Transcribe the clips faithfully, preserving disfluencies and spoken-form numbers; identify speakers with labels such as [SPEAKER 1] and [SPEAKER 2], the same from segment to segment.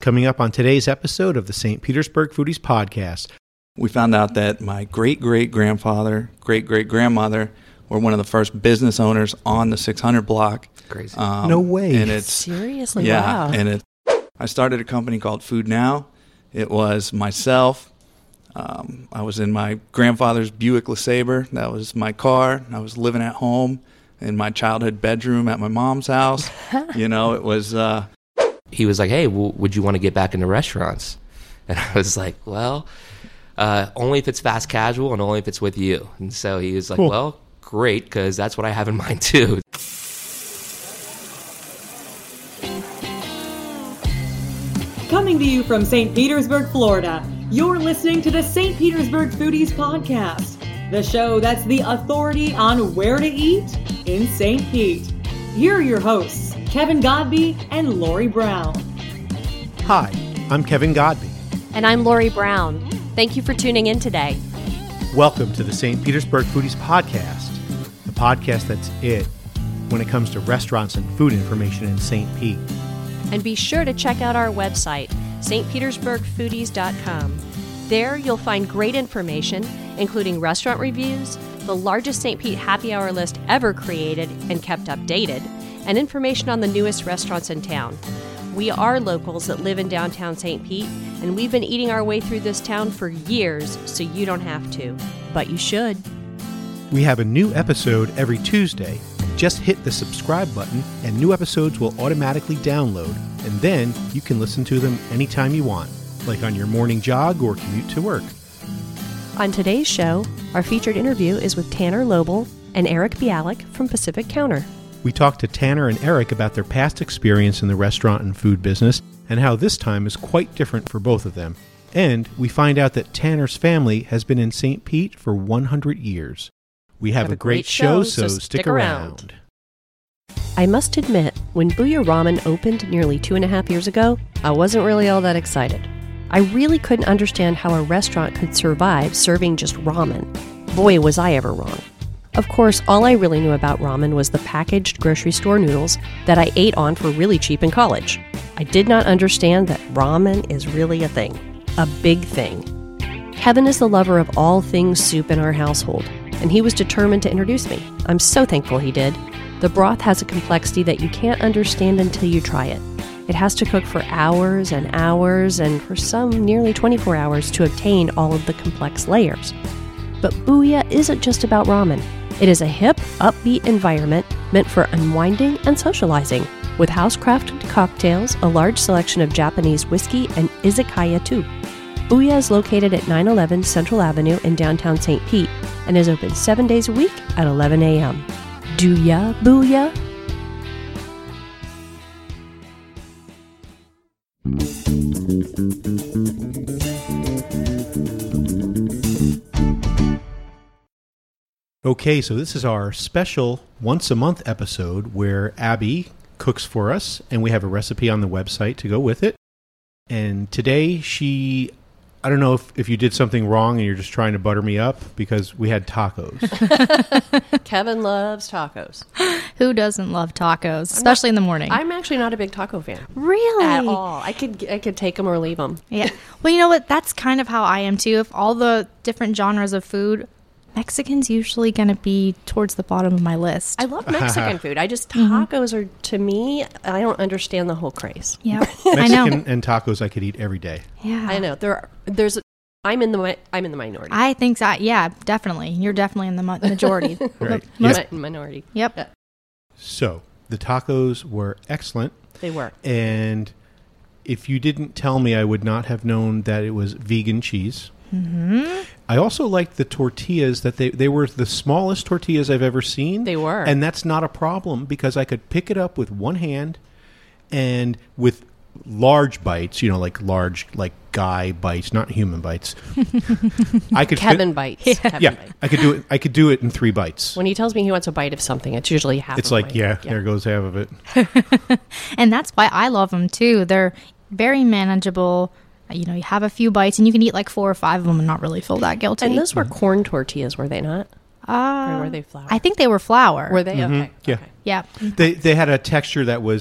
[SPEAKER 1] Coming up on today's episode of the Saint Petersburg Foodies Podcast.
[SPEAKER 2] We found out that my great-great-grandfather, great-great-grandmother were one of the first business owners on the six hundred block.
[SPEAKER 3] Crazy.
[SPEAKER 2] Um,
[SPEAKER 1] No way.
[SPEAKER 2] And it's,
[SPEAKER 3] Seriously?
[SPEAKER 2] yeah,
[SPEAKER 3] Wow.
[SPEAKER 2] and it. I started a company called Food Now. It was myself. Um, I was in my grandfather's Buick LeSabre. That was my car. I was living at home in my childhood bedroom at my mom's house. You know, it was... Uh,
[SPEAKER 3] He was like, hey, w- would you want to get back into restaurants? And I was like, well, uh, only if it's fast casual and only if it's with you. And so he was like,
[SPEAKER 1] Cool.
[SPEAKER 3] well, great, because that's what I have in mind too.
[SPEAKER 4] Coming to you from Saint Petersburg, Florida, you're listening to the Saint Petersburg Foodies Podcast, the show that's the authority on where to eat in Saint Pete. Here are your hosts, Kevin Godby and Lori Brown.
[SPEAKER 1] Hi, I'm Kevin Godby.
[SPEAKER 5] And I'm Lori Brown. Thank you for tuning in today.
[SPEAKER 1] Welcome to the Saint Petersburg Foodies Podcast, the podcast that's it when it comes to restaurants and food information in Saint Pete.
[SPEAKER 5] And be sure to check out our website, s t petersburg foodies dot com. There you'll find great information, including restaurant reviews, the largest Saint Pete happy hour list ever created and kept updated, and information on the newest restaurants in town. We are locals that live in downtown Saint Pete, and we've been eating our way through this town for years, so you don't have to. But you should.
[SPEAKER 1] We have a new episode every Tuesday. Just hit the subscribe button and new episodes will automatically download, and then you can listen to them anytime you want, like on your morning jog or commute to work.
[SPEAKER 5] On today's show, our featured interview is with Tanner Lobel and Eric Bialik from Pacific Counter.
[SPEAKER 1] We talked to Tanner and Eric about their past experience in the restaurant and food business and how this time is quite different for both of them. And we find out that Tanner's family has been in Saint Pete for one hundred years. We have, have a great, great show, so, so stick around. around.
[SPEAKER 5] I must admit, when Booyah Ramen opened nearly two and a half years ago, I wasn't really all that excited. I really couldn't understand how a restaurant could survive serving just ramen. Boy, was I ever wrong. Of course, all I really knew about ramen was the packaged grocery store noodles that I ate on for really cheap in college. I did not understand that ramen is really a thing. A big thing. Kevin is the lover of all things soup in our household, and he was determined to introduce me. I'm so thankful he did. The broth has a complexity that you can't understand until you try it. It has to cook for hours and hours, and for some nearly twenty-four hours to obtain all of the complex layers. But Booyah isn't just about ramen. It is a hip, upbeat environment meant for unwinding and socializing, with house-crafted cocktails, a large selection of Japanese whiskey, and izakaya too. Booyah is located at nine eleven Central Avenue in downtown Saint Pete and is open seven days a week at eleven a.m. Do ya, Booyah?
[SPEAKER 1] Okay, so this is our special once-a-month episode where Abby cooks for us, and we have a recipe on the website to go with it. And today she... I don't know if, if you did something wrong and you're just trying to butter me up, because we had tacos.
[SPEAKER 5] Kevin loves tacos.
[SPEAKER 6] Who doesn't love tacos, especially
[SPEAKER 5] not,
[SPEAKER 6] in the morning?
[SPEAKER 5] I'm actually not a big taco fan.
[SPEAKER 6] Really?
[SPEAKER 5] At all. I could I could take them or leave them.
[SPEAKER 6] Yeah. Well, you know what? That's kind of how I am too. If all the different genres of food, Mexican's usually going to be towards the bottom of my list.
[SPEAKER 5] I love Mexican food. I just, tacos mm-hmm. are, to me, I don't understand the whole craze.
[SPEAKER 6] Yeah.
[SPEAKER 1] Mexican
[SPEAKER 6] I know.
[SPEAKER 1] and tacos I could eat every day.
[SPEAKER 6] Yeah.
[SPEAKER 5] I know. There are, there's, I'm in the I'm in the minority.
[SPEAKER 6] I think so. Yeah, definitely. You're definitely in the majority.
[SPEAKER 1] Right.
[SPEAKER 6] Most,
[SPEAKER 5] yep. Minority.
[SPEAKER 6] Yep.
[SPEAKER 5] Yeah.
[SPEAKER 1] So, the tacos were excellent.
[SPEAKER 5] They were.
[SPEAKER 1] And if you didn't tell me, I would not have known that it was vegan cheese.
[SPEAKER 6] Mm-hmm.
[SPEAKER 1] I also liked the tortillas, that they, they were the smallest tortillas I've ever seen.
[SPEAKER 5] They were.
[SPEAKER 1] And that's not a problem, because I could pick it up with one hand, and with large bites, you know, like large, like guy bites, not human bites. I could
[SPEAKER 5] Kevin
[SPEAKER 1] fit,
[SPEAKER 5] bites.
[SPEAKER 6] Yeah,
[SPEAKER 5] Kevin
[SPEAKER 1] yeah
[SPEAKER 5] bites.
[SPEAKER 1] I could do it. I could do it in three bites.
[SPEAKER 5] When he tells me he wants a bite of something, it's usually half.
[SPEAKER 1] It's
[SPEAKER 5] of
[SPEAKER 1] like,
[SPEAKER 5] my,
[SPEAKER 1] yeah,
[SPEAKER 5] yeah,
[SPEAKER 1] there goes half of it.
[SPEAKER 6] And that's why I love them too. They're very manageable. You know, you have a few bites and you can eat like four or five of them and not really feel that guilty.
[SPEAKER 5] And those were corn tortillas, were they not?
[SPEAKER 6] Uh,
[SPEAKER 5] or were they flour?
[SPEAKER 6] I think they were flour.
[SPEAKER 5] Were they?
[SPEAKER 1] Mm-hmm.
[SPEAKER 5] Okay.
[SPEAKER 1] Yeah.
[SPEAKER 5] Okay.
[SPEAKER 6] Yeah.
[SPEAKER 1] They they had a texture that was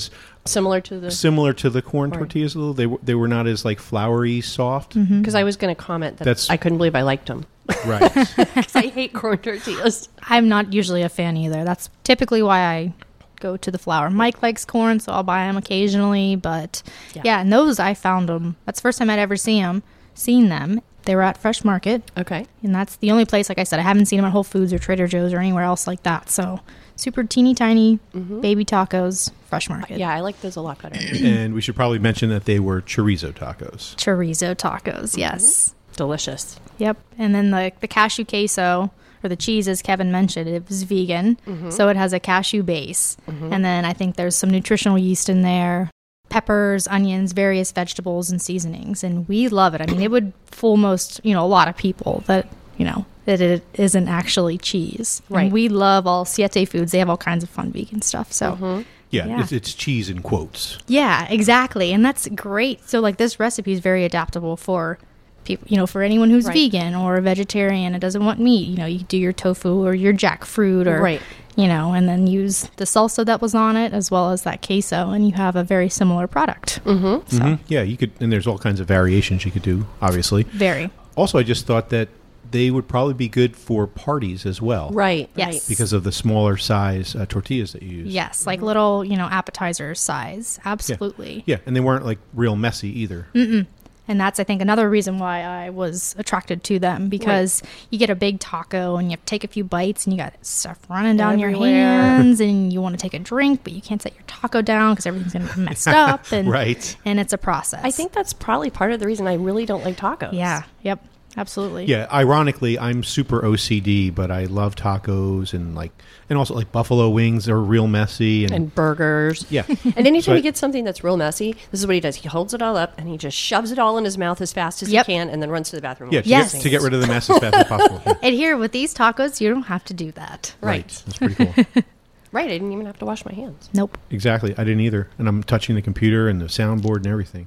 [SPEAKER 5] Similar to the...
[SPEAKER 1] similar to the corn
[SPEAKER 5] Corn.
[SPEAKER 1] tortillas a little. They were they were not as like floury soft.
[SPEAKER 5] Because I was going to comment that
[SPEAKER 1] That's-
[SPEAKER 5] I couldn't believe I liked them.
[SPEAKER 1] Right.
[SPEAKER 5] Because I hate corn tortillas.
[SPEAKER 6] I'm not usually a fan either. That's typically why I go to the flour. Mike likes corn, so I'll buy them occasionally. But
[SPEAKER 5] Yeah.
[SPEAKER 6] yeah, and those I found them. That's the first time I'd ever seen them. Seen them. They were at Fresh Market,
[SPEAKER 5] Okay.
[SPEAKER 6] and that's the only place. Like I said, I haven't seen them at Whole Foods or Trader Joe's or anywhere else like that. So super teeny tiny baby tacos, Fresh Market.
[SPEAKER 5] Yeah, I like those a lot better.
[SPEAKER 1] And we should probably mention that they were chorizo tacos.
[SPEAKER 6] Chorizo tacos, yes.
[SPEAKER 5] Delicious.
[SPEAKER 6] Yep. And then the the cashew queso or the cheese, as Kevin mentioned, it was vegan, so it has a cashew base, and then I think there's some nutritional yeast in there, peppers, onions, various vegetables and seasonings, and we love it. I mean, it would fool most, you know, a lot of people that you know that it isn't actually cheese.
[SPEAKER 5] Right.
[SPEAKER 6] And we love all Siete Foods. They have all kinds of fun vegan stuff. So.
[SPEAKER 1] Yeah,
[SPEAKER 6] Yeah.
[SPEAKER 1] It's, it's cheese in quotes.
[SPEAKER 6] Yeah, exactly. And that's great. So like this recipe is very adaptable for people, you know, for anyone who's
[SPEAKER 5] Right.
[SPEAKER 6] vegan or a vegetarian and doesn't want meat. You know, you do your tofu or your jackfruit or,
[SPEAKER 5] Right.
[SPEAKER 6] you know, and then use the salsa that was on it as well as that queso, and you have a very similar product. Mm-hmm. So
[SPEAKER 1] Mhm. Yeah, you could, and there's all kinds of variations you could do, obviously.
[SPEAKER 6] very.
[SPEAKER 1] Also, I just thought that they would probably be good for parties as well.
[SPEAKER 5] Right.
[SPEAKER 6] Yes.
[SPEAKER 5] Right.
[SPEAKER 1] Because of the smaller size uh, tortillas that you use.
[SPEAKER 6] Yes, like little, you know, appetizer size. Absolutely.
[SPEAKER 1] Yeah, and they weren't like real messy either.
[SPEAKER 6] And that's, I think, another reason why I was attracted to them, because you get a big taco and you have to take a few bites and you got stuff running down your
[SPEAKER 5] Everywhere.
[SPEAKER 6] hands and you want to take a drink, but you can't set your taco down because everything's going to be messed up. And,
[SPEAKER 1] Right.
[SPEAKER 6] And it's a process.
[SPEAKER 5] I think that's probably part of the reason I really don't like tacos.
[SPEAKER 6] Yeah. Yep. Absolutely.
[SPEAKER 1] Yeah, ironically, I'm super O C D, but I love tacos and like, and also like buffalo wings are real messy and,
[SPEAKER 5] And burgers.
[SPEAKER 1] yeah.
[SPEAKER 5] And anytime
[SPEAKER 1] So I-
[SPEAKER 5] he gets something that's real messy, this is what he does. He holds it all up and he just shoves it all in his mouth as fast as
[SPEAKER 6] Yep.
[SPEAKER 5] he can and then runs to the bathroom.
[SPEAKER 1] Yeah,
[SPEAKER 5] and
[SPEAKER 1] to,
[SPEAKER 6] Yes.
[SPEAKER 1] get, to get rid of the mess as fast as possible. Yeah.
[SPEAKER 6] And here with these tacos, you don't have to do that.
[SPEAKER 5] Right.
[SPEAKER 1] That's pretty cool.
[SPEAKER 5] Right. I didn't even have to wash my hands.
[SPEAKER 6] Nope.
[SPEAKER 1] Exactly. I didn't either. And I'm touching the computer and the soundboard and everything.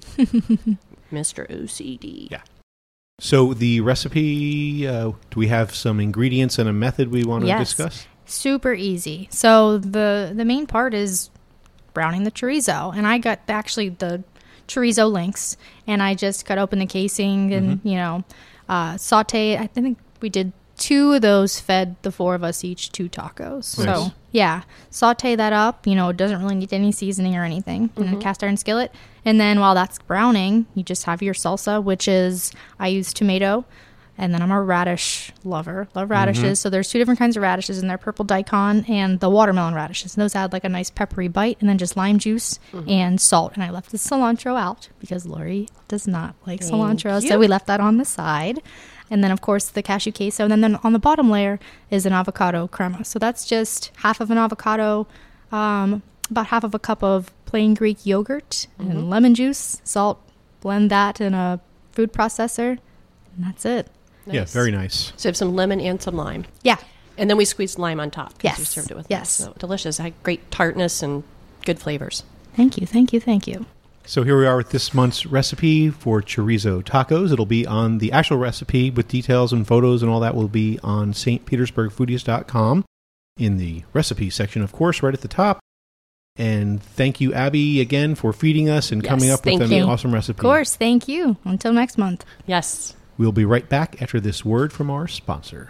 [SPEAKER 5] Mister O C D.
[SPEAKER 1] Yeah. So the recipe, uh, do we have some ingredients and a method we want to
[SPEAKER 6] Yes.
[SPEAKER 1] discuss?
[SPEAKER 6] Super easy. So the the main part is browning the chorizo, and I got actually the chorizo links, and I just cut open the casing and you know uh, saute. I think we did two of those, fed the four of us each two tacos.
[SPEAKER 1] Nice.
[SPEAKER 6] So yeah, saute that up. You know, it doesn't really need any seasoning or anything. In a cast iron skillet, and then while that's browning, you just have your salsa, which is I use tomato. And then I'm a radish lover. Love radishes. So there's two different kinds of radishes in there, purple daikon and the watermelon radishes. And those add like a nice peppery bite. And then just lime juice and salt. And I left the cilantro out because Lori does not like
[SPEAKER 5] Thank
[SPEAKER 6] cilantro.
[SPEAKER 5] you.
[SPEAKER 6] So we left that on the side. And then, of course, the cashew queso. And then, then on the bottom layer is an avocado crema. So that's just half of an avocado, um, about half of a cup of plain Greek yogurt and lemon juice, salt. Blend that in a food processor. And that's it.
[SPEAKER 1] Yeah,
[SPEAKER 5] Nice.
[SPEAKER 1] very nice.
[SPEAKER 5] So you have some lemon and some lime.
[SPEAKER 6] Yeah.
[SPEAKER 5] And then we squeezed lime on top. 'Cause
[SPEAKER 6] Yes.
[SPEAKER 5] You served it with
[SPEAKER 6] Yes.
[SPEAKER 5] lime. So delicious. It had great tartness and good flavors.
[SPEAKER 6] Thank you, thank you, thank you.
[SPEAKER 1] So here we are with this month's recipe for chorizo tacos. It'll be on the actual recipe with details and photos and all that will be on S T Petersburg foodies dot com in the recipe section, of course, right at the top. And thank you, Abby, again for feeding us and
[SPEAKER 5] Yes,
[SPEAKER 1] coming up with
[SPEAKER 5] thank
[SPEAKER 1] an
[SPEAKER 5] you.
[SPEAKER 1] awesome recipe.
[SPEAKER 6] Of course, thank you. Until next month.
[SPEAKER 5] Yes.
[SPEAKER 1] We'll be right back after this word from our sponsor.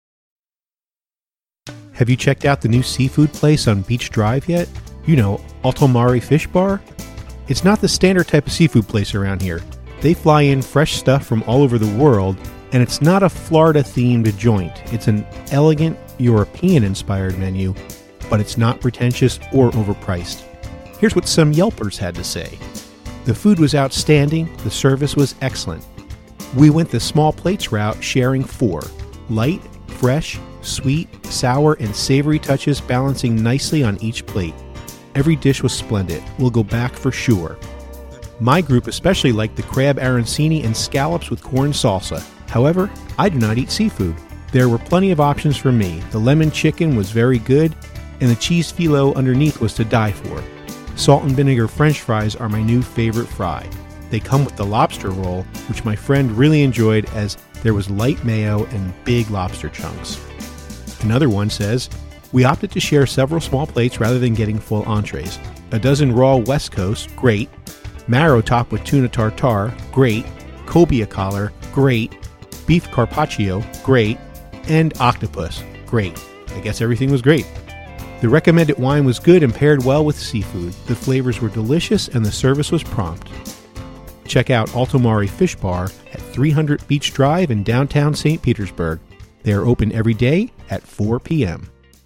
[SPEAKER 1] Have you checked out the new seafood place on Beach Drive yet? You know, Alto Mare Fish Bar? It's not the standard type of seafood place around here. They fly in fresh stuff from all over the world, and it's not a Florida-themed joint. It's an elegant, European-inspired menu, but it's not pretentious or overpriced. Here's what some Yelpers had to say. The food was outstanding, the service was excellent. We went the small plates route, sharing four. Light, fresh, sweet, sour, and savory touches balancing nicely on each plate. Every dish was splendid. We'll go back for sure. My group especially liked the crab arancini and scallops with corn salsa. However, I do not eat seafood. There were plenty of options for me. The lemon chicken was very good, and the cheese phyllo underneath was to die for. Salt and vinegar french fries are my new favorite fry. They come with the lobster roll, which my friend really enjoyed as there was light mayo and big lobster chunks. Another one says, we opted to share several small plates rather than getting full entrees. A dozen raw West Coast, great. Marrow top with tuna tartare, great. Cobia collar, great. Beef carpaccio, great. And octopus, great. I guess everything was great. The recommended wine was good and paired well with seafood. The flavors were delicious and the service was prompt. Check out Altomari Fish Bar at three hundred Beach Drive in downtown Saint Petersburg. They are open every day at four p.m.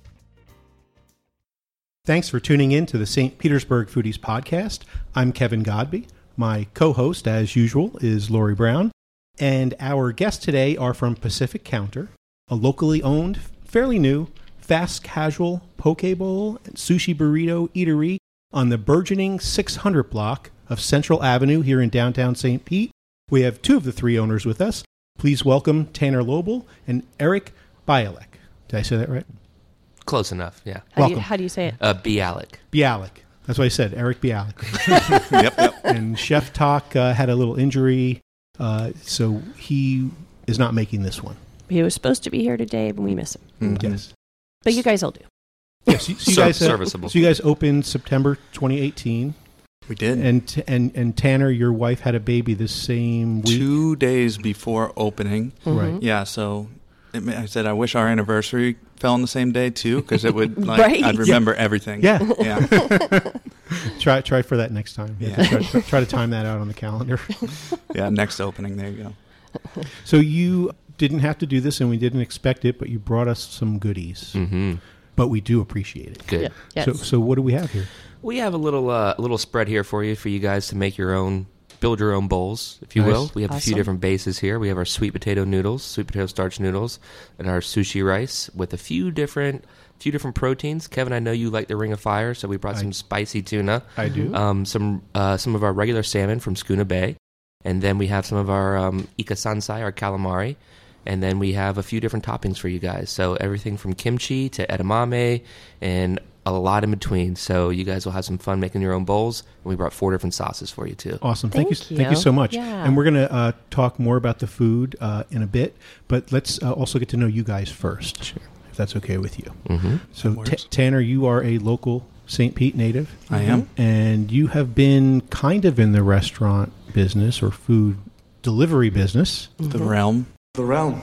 [SPEAKER 1] Thanks for tuning in to the Saint Petersburg Foodies Podcast. I'm Kevin Godby. My co-host, as usual, is Lori Brown. And our guests today are from Pacific Counter, a locally owned, fairly new, fast casual poke bowl and sushi burrito eatery on the burgeoning six hundred block of Central Avenue here in downtown Saint Pete. We have two of the three owners with us. Please welcome Tanner Lobel and Eric Bialek. Did I say that right?
[SPEAKER 3] Close enough, yeah.
[SPEAKER 5] How do, you,
[SPEAKER 1] Welcome.
[SPEAKER 5] how do you say it?
[SPEAKER 3] Uh, Bialek.
[SPEAKER 1] Bialek. That's what I said, Eric Bialek.
[SPEAKER 2] Yep, yep.
[SPEAKER 1] And Chef Talk uh, had a little injury, uh, so he is not making this one.
[SPEAKER 5] He was supposed to be here today, but we miss him.
[SPEAKER 2] Mm-hmm.
[SPEAKER 1] Yes.
[SPEAKER 5] But you guys will do.
[SPEAKER 1] Yes. So, so you
[SPEAKER 3] Ser-
[SPEAKER 1] guys, uh,
[SPEAKER 3] serviceable.
[SPEAKER 1] So you guys opened September twenty eighteen,
[SPEAKER 2] We did.
[SPEAKER 1] and and and Tanner, your wife had a baby the same week.
[SPEAKER 2] Two days before opening.
[SPEAKER 1] Right.
[SPEAKER 2] Yeah, so it, ma- I said I wish our anniversary fell on the same day too, because it would like
[SPEAKER 5] Right.
[SPEAKER 2] I'd remember everything.
[SPEAKER 1] Yeah.
[SPEAKER 2] yeah,
[SPEAKER 1] Try try for that next time. Yeah.
[SPEAKER 2] Yeah.
[SPEAKER 1] Try, try, try to time that out on the calendar.
[SPEAKER 2] yeah. Next opening, there you go.
[SPEAKER 1] So you didn't have to do this, and we didn't expect it, but you brought us some goodies.
[SPEAKER 3] Mm-hmm.
[SPEAKER 1] But we do appreciate it.
[SPEAKER 3] Good.
[SPEAKER 5] Yeah. Yes.
[SPEAKER 1] So so what do we have here?
[SPEAKER 3] We have a little uh, little spread here for you, for you guys to make your own, build your own bowls, if you
[SPEAKER 1] Nice.
[SPEAKER 3] will. We have a few
[SPEAKER 5] Awesome.
[SPEAKER 3] different bases here. We have our sweet potato noodles, sweet potato starch noodles, and our sushi rice with a few different few different proteins. Kevin, I know you like the Ring of Fire, so we brought
[SPEAKER 1] I-
[SPEAKER 3] some spicy tuna,
[SPEAKER 1] I do.
[SPEAKER 3] um, some uh, some of our regular salmon from Schooner Bay, and then we have some of our um, Ika Sansai, our calamari. And then we have a few different toppings for you guys. So everything from kimchi to edamame and a lot in between. So you guys will have some fun making your own bowls. And we brought four different sauces for you too.
[SPEAKER 1] Awesome. Thank,
[SPEAKER 5] Thank
[SPEAKER 1] you. Thank you
[SPEAKER 5] you.
[SPEAKER 1] so much.
[SPEAKER 5] Yeah.
[SPEAKER 1] And we're going to uh, talk more about the food uh, in a bit, but let's uh, also get to know you guys first,
[SPEAKER 3] Sure.
[SPEAKER 1] if that's okay with you.
[SPEAKER 3] Mm-hmm.
[SPEAKER 1] So,
[SPEAKER 2] That works.
[SPEAKER 1] T- Tanner, you are a local Saint Pete native,
[SPEAKER 2] I am.
[SPEAKER 1] and you have been kind of in the restaurant business or food delivery business.
[SPEAKER 2] The realm.
[SPEAKER 7] The realm.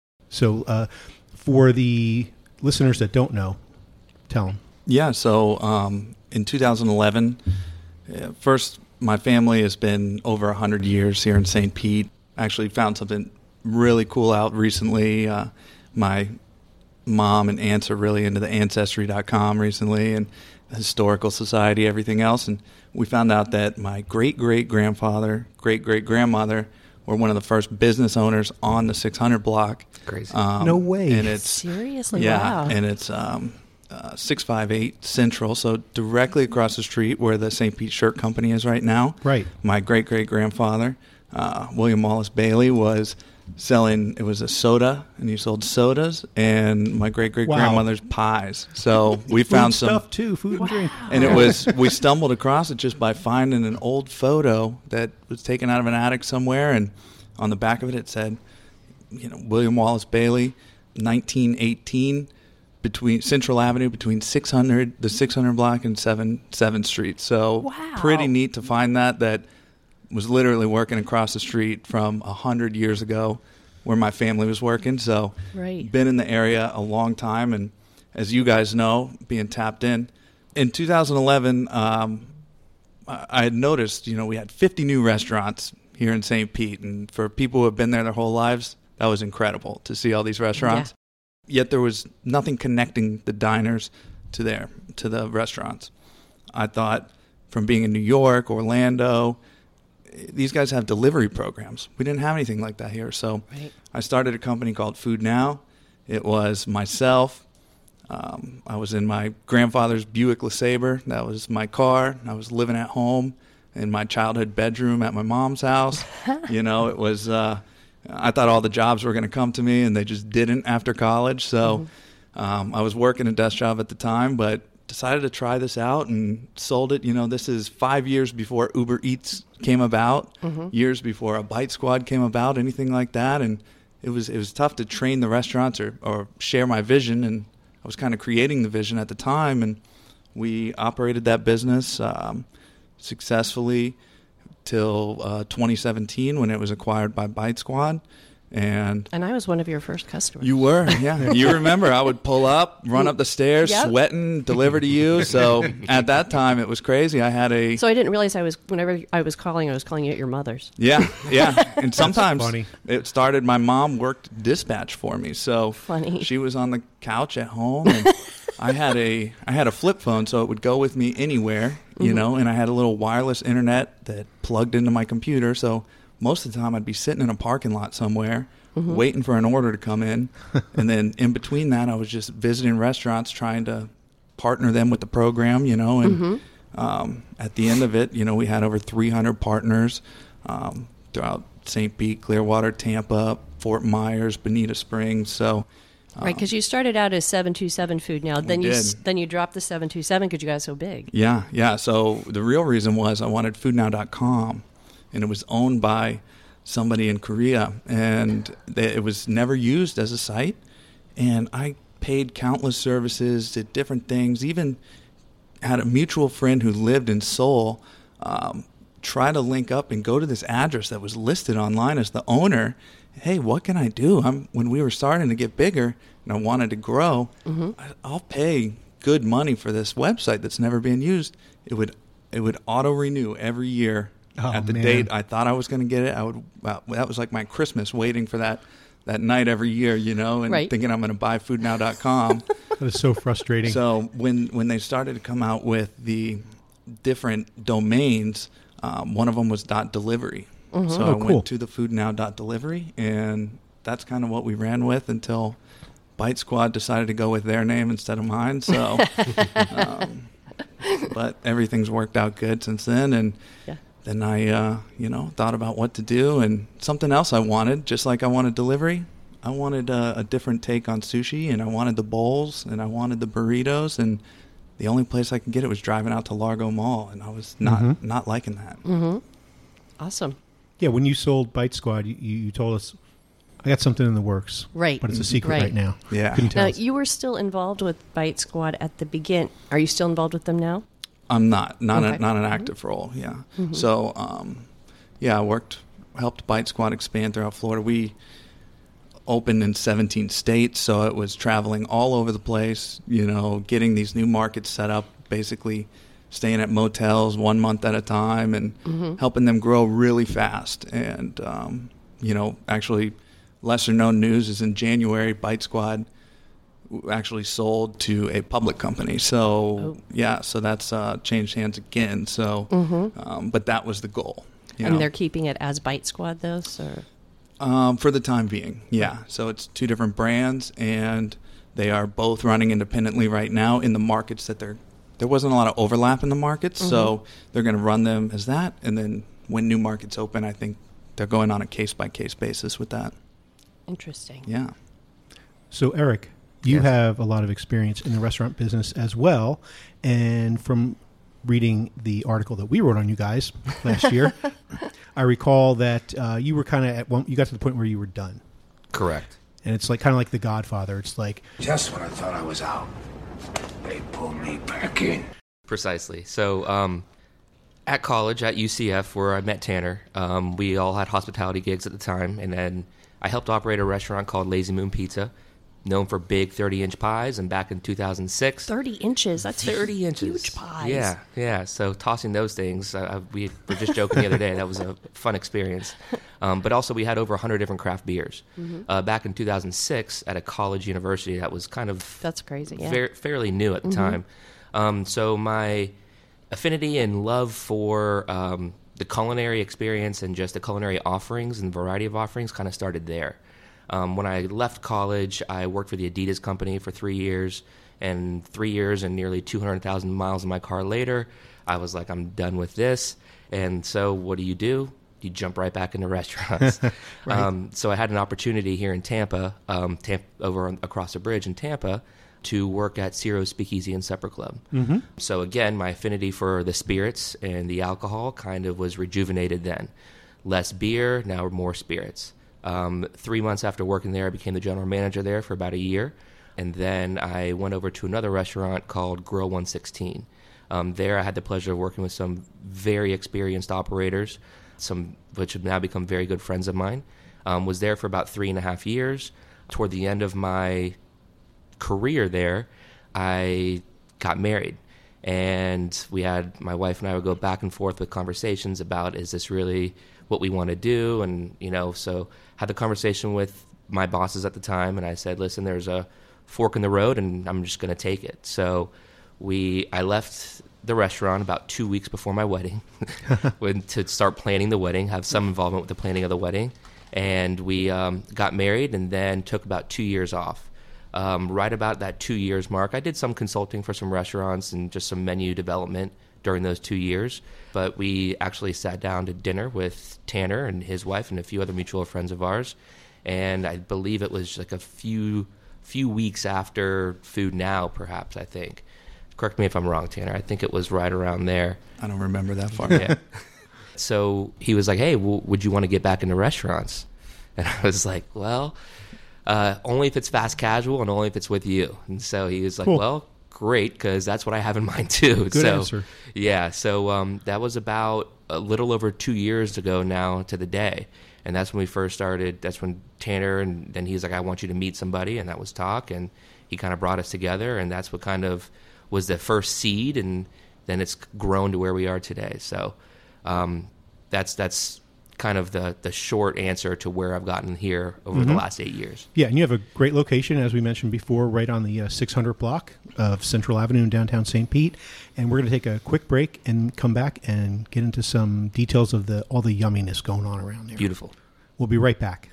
[SPEAKER 1] So, uh, for the listeners that don't know, tell them.
[SPEAKER 2] Yeah, so um, in two thousand eleven, uh, first, my family has been over one hundred years here in Saint Pete. Actually found something really cool out recently. Uh, my mom and aunts are really into the Ancestry dot com recently and the Historical Society, everything else. And we found out that my great-great-grandfather, great-great-grandmother were one of the first business owners on the six hundred block.
[SPEAKER 3] Crazy.
[SPEAKER 2] Um,
[SPEAKER 1] No way.
[SPEAKER 2] And it's
[SPEAKER 5] Seriously,
[SPEAKER 2] yeah,
[SPEAKER 5] wow.
[SPEAKER 2] and it's um, uh, six five eight Central, so directly across the street where the Saint Pete Shirt Company is right now.
[SPEAKER 1] Right.
[SPEAKER 2] My great great grandfather, uh, William Wallace Bailey, was selling. It was a soda, and he sold sodas, and my great great grandmother's pies. So we found
[SPEAKER 1] food
[SPEAKER 2] some
[SPEAKER 1] stuff too, food and drink.
[SPEAKER 2] and it was we stumbled across it just by finding an old photo that was taken out of an attic somewhere, and on the back of it it said, you know, William Wallace Bailey, nineteen eighteen, between Central Avenue, between six hundred, the six hundred block and seven seventh Street. So
[SPEAKER 5] Wow.
[SPEAKER 2] pretty neat to find that. That was literally working across the street from a hundred years ago, where my family was working. So
[SPEAKER 5] Right.
[SPEAKER 2] been in the area a long time, and as you guys know, being tapped in. In two thousand eleven, um, I I had noticed, you know, we had fifty new restaurants here in Saint Pete, and for people who have been there their whole lives, that was incredible to see all these restaurants. Yet there was nothing connecting the diners to their to the restaurants. I thought, from being in New York, Orlando, these guys have delivery programs. We didn't have anything like that here, so
[SPEAKER 5] Right.
[SPEAKER 2] I started a company called Food Now. It was myself. Um, I was in my grandfather's Buick LeSabre. That was my car. I was living at home in my childhood bedroom at my mom's house. You know, it was. Uh, I thought all the jobs were going to come to me, and they just didn't after college. So um, I was working a desk job at the time, but decided to try this out and sold it. You know, this is five years before Uber Eats came about, years before a Bite Squad came about, anything like that. And it was it was tough to train the restaurants or, or share my vision. And I was kind of creating the vision at the time and we operated that business um, successfully till uh, twenty seventeen when it was acquired by Bite Squad. And
[SPEAKER 5] And I was one of your first customers.
[SPEAKER 2] you were, yeah. You remember, I would pull up, run up the stairs,
[SPEAKER 5] Yep.
[SPEAKER 2] sweating, deliver to you. So at that time, it was crazy. I had a...
[SPEAKER 5] So I didn't realize I was, whenever I was calling, I was calling you at your mother's.
[SPEAKER 2] Yeah, yeah. And sometimes
[SPEAKER 1] funny.
[SPEAKER 2] it started, my mom worked dispatch for me. So
[SPEAKER 5] Funny.
[SPEAKER 2] she was on the couch at home, and I had a I had a flip phone, so it would go with me anywhere, you
[SPEAKER 5] Mm-hmm.
[SPEAKER 2] know, and I had a little wireless internet that plugged into my computer. So most of the time I'd be sitting in a parking lot somewhere
[SPEAKER 5] Mm-hmm.
[SPEAKER 2] waiting for an order to come in. And then in between that, I was just visiting restaurants trying to partner them with the program, you know, and
[SPEAKER 5] Mm-hmm.
[SPEAKER 2] um, at the end of it, you know, we had over three hundred partners um, throughout Saint Pete, Clearwater, Tampa, Fort Myers, Bonita Springs. So, um,
[SPEAKER 5] Right, because you started out as seven two seven Food Now. Then you s-
[SPEAKER 2] did.
[SPEAKER 5] then you dropped the seven two seven because you got so big.
[SPEAKER 2] yeah, yeah. So the real reason was I wanted food now dot com, and it was owned by somebody in Korea, and they, it was never used as a site. And I paid countless services, did different things, even had a mutual friend who lived in Seoul um, try to link up and go to this address that was listed online as the owner. Hey, what can I do? I'm when we were starting to get bigger and I wanted to grow, I, I'll pay good money for this website that's never been used. It would it would auto renew every year.
[SPEAKER 1] Oh,
[SPEAKER 2] At the
[SPEAKER 1] man.
[SPEAKER 2] date I thought I was going to get it, I would. Well, that was like my Christmas, waiting for that that night every year, you know, and
[SPEAKER 5] Right.
[SPEAKER 2] thinking I'm going to buy food now dot com.
[SPEAKER 1] That is so frustrating.
[SPEAKER 2] So when when they started to come out with the different domains, um, one of them was dot delivery. So I
[SPEAKER 1] Oh, cool.
[SPEAKER 2] went to the food now dot delivery, and that's kind of what we ran with until Bite Squad decided to go with their name instead of mine. So, um, but everything's worked out good since then, and.
[SPEAKER 5] Yeah.
[SPEAKER 2] Then I, uh, you know, thought about what to do, and something else I wanted, just like I wanted delivery. I wanted a, a different take on sushi, and I wanted the bowls, and I wanted the burritos, and the only place I could get it was driving out to Largo Mall, and I was not
[SPEAKER 1] Mhm.
[SPEAKER 2] not liking that.
[SPEAKER 5] Awesome.
[SPEAKER 1] Yeah, when you sold Bite Squad, you, you told us, I got something in the works.
[SPEAKER 5] Right.
[SPEAKER 1] But it's a secret right,
[SPEAKER 5] Right.
[SPEAKER 1] now.
[SPEAKER 2] Yeah.
[SPEAKER 1] Couldn't tell
[SPEAKER 5] Now,
[SPEAKER 1] us.
[SPEAKER 5] you were still involved with Bite Squad at the begin. Are you still involved with them now?
[SPEAKER 2] I'm not not
[SPEAKER 5] Okay.
[SPEAKER 2] a, not an active role. Yeah. So um, yeah, I worked helped Bite Squad expand throughout Florida. We opened in seventeen states, so it was traveling all over the place. You know, getting these new markets set up, basically staying at motels one month at a time, and helping them grow really fast. And um, you know, actually, lesser known news is in January, Bite Squad actually sold to a public company. So
[SPEAKER 5] Oh.
[SPEAKER 2] yeah, so that's uh, changed hands again. So, um, but that was the goal. You
[SPEAKER 5] And
[SPEAKER 2] know?
[SPEAKER 5] they're keeping it as Bite Squad, though? So.
[SPEAKER 2] Um, for the time being, yeah. So it's two different brands, and they are both running independently right now in the markets that they're. There wasn't a lot of overlap in the markets, so they're going to run them as that. And then when new markets open, I think they're going on a case by case basis with that.
[SPEAKER 5] Interesting.
[SPEAKER 2] Yeah.
[SPEAKER 1] So, Eric, you
[SPEAKER 3] Yes.
[SPEAKER 1] have a lot of experience in the restaurant business as well. And from reading the article that we wrote on you guys last year, I recall that uh, you were kind of at one, you got to the point where you were done.
[SPEAKER 3] Correct.
[SPEAKER 1] And it's like kind of like The Godfather. It's like,
[SPEAKER 7] Just when I thought I was out, they pulled me back in.
[SPEAKER 3] Precisely. So, um, at college at U C F, where I met Tanner, um, we all had hospitality gigs at the time, and then I helped operate a restaurant called Lazy Moon Pizza, known for big thirty-inch pies. And back in two thousand six,
[SPEAKER 5] thirty inches. That's
[SPEAKER 3] thirty inches,
[SPEAKER 5] huge pies.
[SPEAKER 3] Yeah, yeah. So tossing those things, uh, we were just joking the other day. That was a fun experience. Um, but also, we had over a hundred different craft beers. Uh, back in two thousand six, at a college university that was kind of
[SPEAKER 5] That's crazy. Yeah.
[SPEAKER 3] fair, fairly new at the time. Um, so my affinity and love for um, the culinary experience and just the culinary offerings and variety of offerings kind of started there. Um, when I left college, I worked for the Adidas company for three years, and three years and nearly two hundred thousand miles in my car later, I was like, I'm done with this. And so what do you do? You jump right back into restaurants.
[SPEAKER 1] Right.
[SPEAKER 3] um, so I had an opportunity here in Tampa, um, Tampa over on, across the bridge in Tampa, to work at Ciro's Speakeasy and Supper Club. Mm-hmm. So again, my affinity for the spirits and the alcohol kind of was rejuvenated then. Less beer, now more spirits. Um, three months after working there, I became the general manager there for about a year. And then I went over to another restaurant called Grill one sixteen. Um, there I had the pleasure of working with some very experienced operators, some which have now become very good friends of mine. Um, was there for about three and a half years. Toward the end of my career there, I got married. And we had, my wife and I would go back and forth with conversations about, is this really what we want to do? And, you know, so had the conversation with my bosses at the time, and I said, listen, there's a fork in the road, and I'm just going to take it. So we, I left the restaurant about two weeks before my wedding when, to start planning the wedding, have some involvement with the planning of the wedding. And we um, got married and then took about two years off. Um, right about that two years mark, I did some consulting for some restaurants and just some menu development during those two years. But we actually sat down to dinner with Tanner and his wife and a few other mutual friends of ours. And I believe it was like a few few weeks after Food Now, perhaps, I think. Correct me if I'm wrong, Tanner. I think it was right around there.
[SPEAKER 2] I don't remember that far.
[SPEAKER 3] Yeah. So he was like, hey, well, would you want to get back into restaurants? And I was like, well... Uh, only if it's fast casual and only if it's with you. And so he was like, cool. Well, great, because that's what I have in mind too.
[SPEAKER 1] Good
[SPEAKER 3] so,
[SPEAKER 1] answer.
[SPEAKER 3] Yeah, so um, that was about a little over two years ago now to the day. And that's when we first started. That's when Tanner, and then he's like, I want you to meet somebody, and that was Talk. And he kind of brought us together, and that's what kind of was the first seed, and then it's grown to where we are today. So um, that's that's... kind of the, the short answer to where I've gotten here over mm-hmm. the last eight years.
[SPEAKER 1] Yeah, and you have a great location, as we mentioned before, right on the uh, six hundred block of Central Avenue in downtown Saint Pete. And we're going to take a quick break and come back and get into some details of the all the yumminess going on around there.
[SPEAKER 3] Beautiful.
[SPEAKER 1] We'll be right back.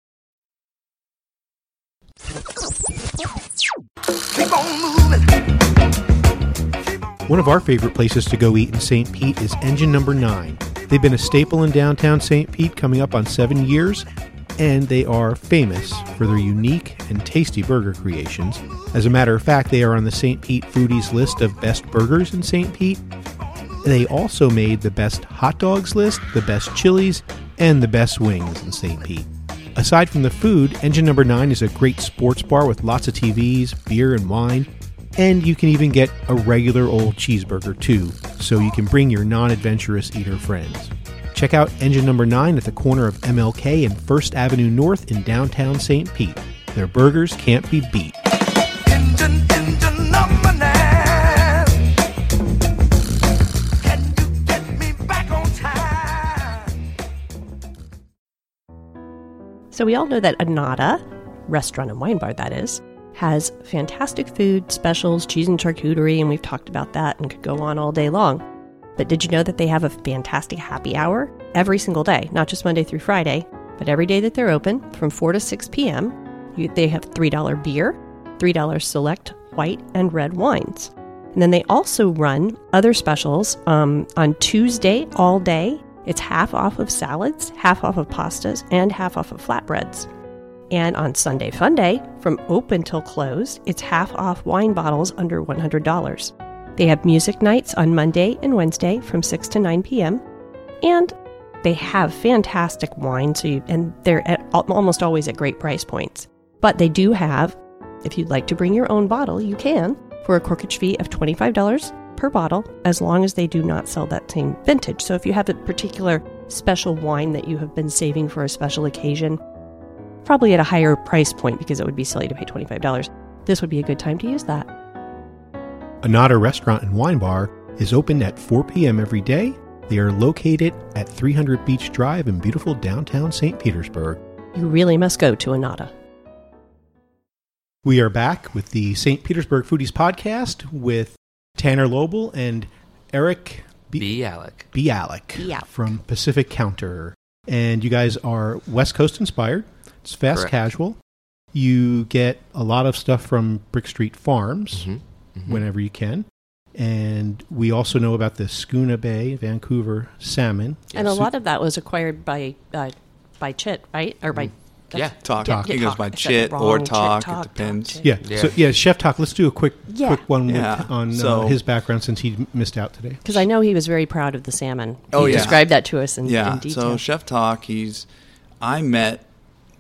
[SPEAKER 7] Keep on moving.
[SPEAKER 1] One of our favorite places to go eat in Saint Pete is Engine Number Nine. They've been a staple in downtown Saint Pete coming up on seven years, and they are famous for their unique and tasty burger creations. As a matter of fact, they are on the Saint Pete Foodies list of best burgers in Saint Pete. They also made the best hot dogs list, the best chilies, and the best wings in Saint Pete. Aside from the food, Engine Number Nine is a great sports bar with lots of T Vs, beer, and wine. And you can even get a regular old cheeseburger, too, so you can bring your non-adventurous eater friends. Check out Engine Number Nine at the corner of M L K and First Avenue North in downtown Saint Pete. Their burgers can't be beat.
[SPEAKER 7] Engine, engine number nine. Can you get me back on time?
[SPEAKER 5] So we all know that Anata, restaurant and wine bar that is, has fantastic food, specials, cheese and charcuterie, and we've talked about that and could go on all day long. But did you know that they have a fantastic happy hour every single day, not just Monday through Friday, but every day that they're open from four to six p.m. You, they have three dollars beer, three dollars select white and red wines. And then they also run other specials um, on Tuesday all day. It's half off of salads, half off of pastas, and half off of flatbreads. And on Sunday Fun Day, from open till close, it's half off wine bottles under one hundred dollars. They have music nights on Monday and Wednesday from six to nine p.m. And they have fantastic wine, so you, and they're at, almost always at great price points. But they do have, if you'd like to bring your own bottle, you can, for a corkage fee of twenty-five dollars per bottle, as long as they do not sell that same vintage. So if you have a particular special wine that you have been saving for a special occasion, probably at a higher price point because it would be silly to pay twenty-five dollars. This would be a good time to use that.
[SPEAKER 1] Anata Restaurant and Wine Bar is open at four p.m. every day. They are located at three hundred Beach Drive in beautiful downtown Saint Petersburg.
[SPEAKER 5] You really must go to Anata.
[SPEAKER 1] We are back with the Saint Petersburg Foodies podcast with Tanner Lobel and Eric B-
[SPEAKER 3] Bialik.
[SPEAKER 1] Bialik
[SPEAKER 5] Bialik
[SPEAKER 1] from Pacific Counter. And you guys are West Coast inspired. It's fast
[SPEAKER 3] Correct.
[SPEAKER 1] Casual. You get a lot of stuff from Brick Street Farms
[SPEAKER 3] Mm-hmm. Mm-hmm.
[SPEAKER 1] whenever you can. And we also know about the Schooner Bay, Vancouver salmon.
[SPEAKER 5] And a lot of that was acquired by uh, by Chit, right? Or by
[SPEAKER 3] Yeah.
[SPEAKER 2] Talk.
[SPEAKER 1] Talk.
[SPEAKER 2] It goes by
[SPEAKER 5] I said
[SPEAKER 2] Chit
[SPEAKER 5] it
[SPEAKER 2] or
[SPEAKER 5] wrong.
[SPEAKER 2] Talk.
[SPEAKER 5] Chit, talk,
[SPEAKER 2] It depends.
[SPEAKER 5] talk, Chit.
[SPEAKER 1] Yeah.
[SPEAKER 3] Yeah.
[SPEAKER 1] So yeah, Chef Talk. Let's do a quick
[SPEAKER 5] Yeah.
[SPEAKER 1] quick one with,
[SPEAKER 2] Yeah.
[SPEAKER 1] on
[SPEAKER 2] So-
[SPEAKER 1] uh, his background since he missed out today.
[SPEAKER 5] Because I know he was very proud of the salmon.
[SPEAKER 2] Oh,
[SPEAKER 5] he
[SPEAKER 2] yeah.
[SPEAKER 5] described that to us in,
[SPEAKER 2] Yeah.
[SPEAKER 5] in detail.
[SPEAKER 2] So Chef Talk, he's. I met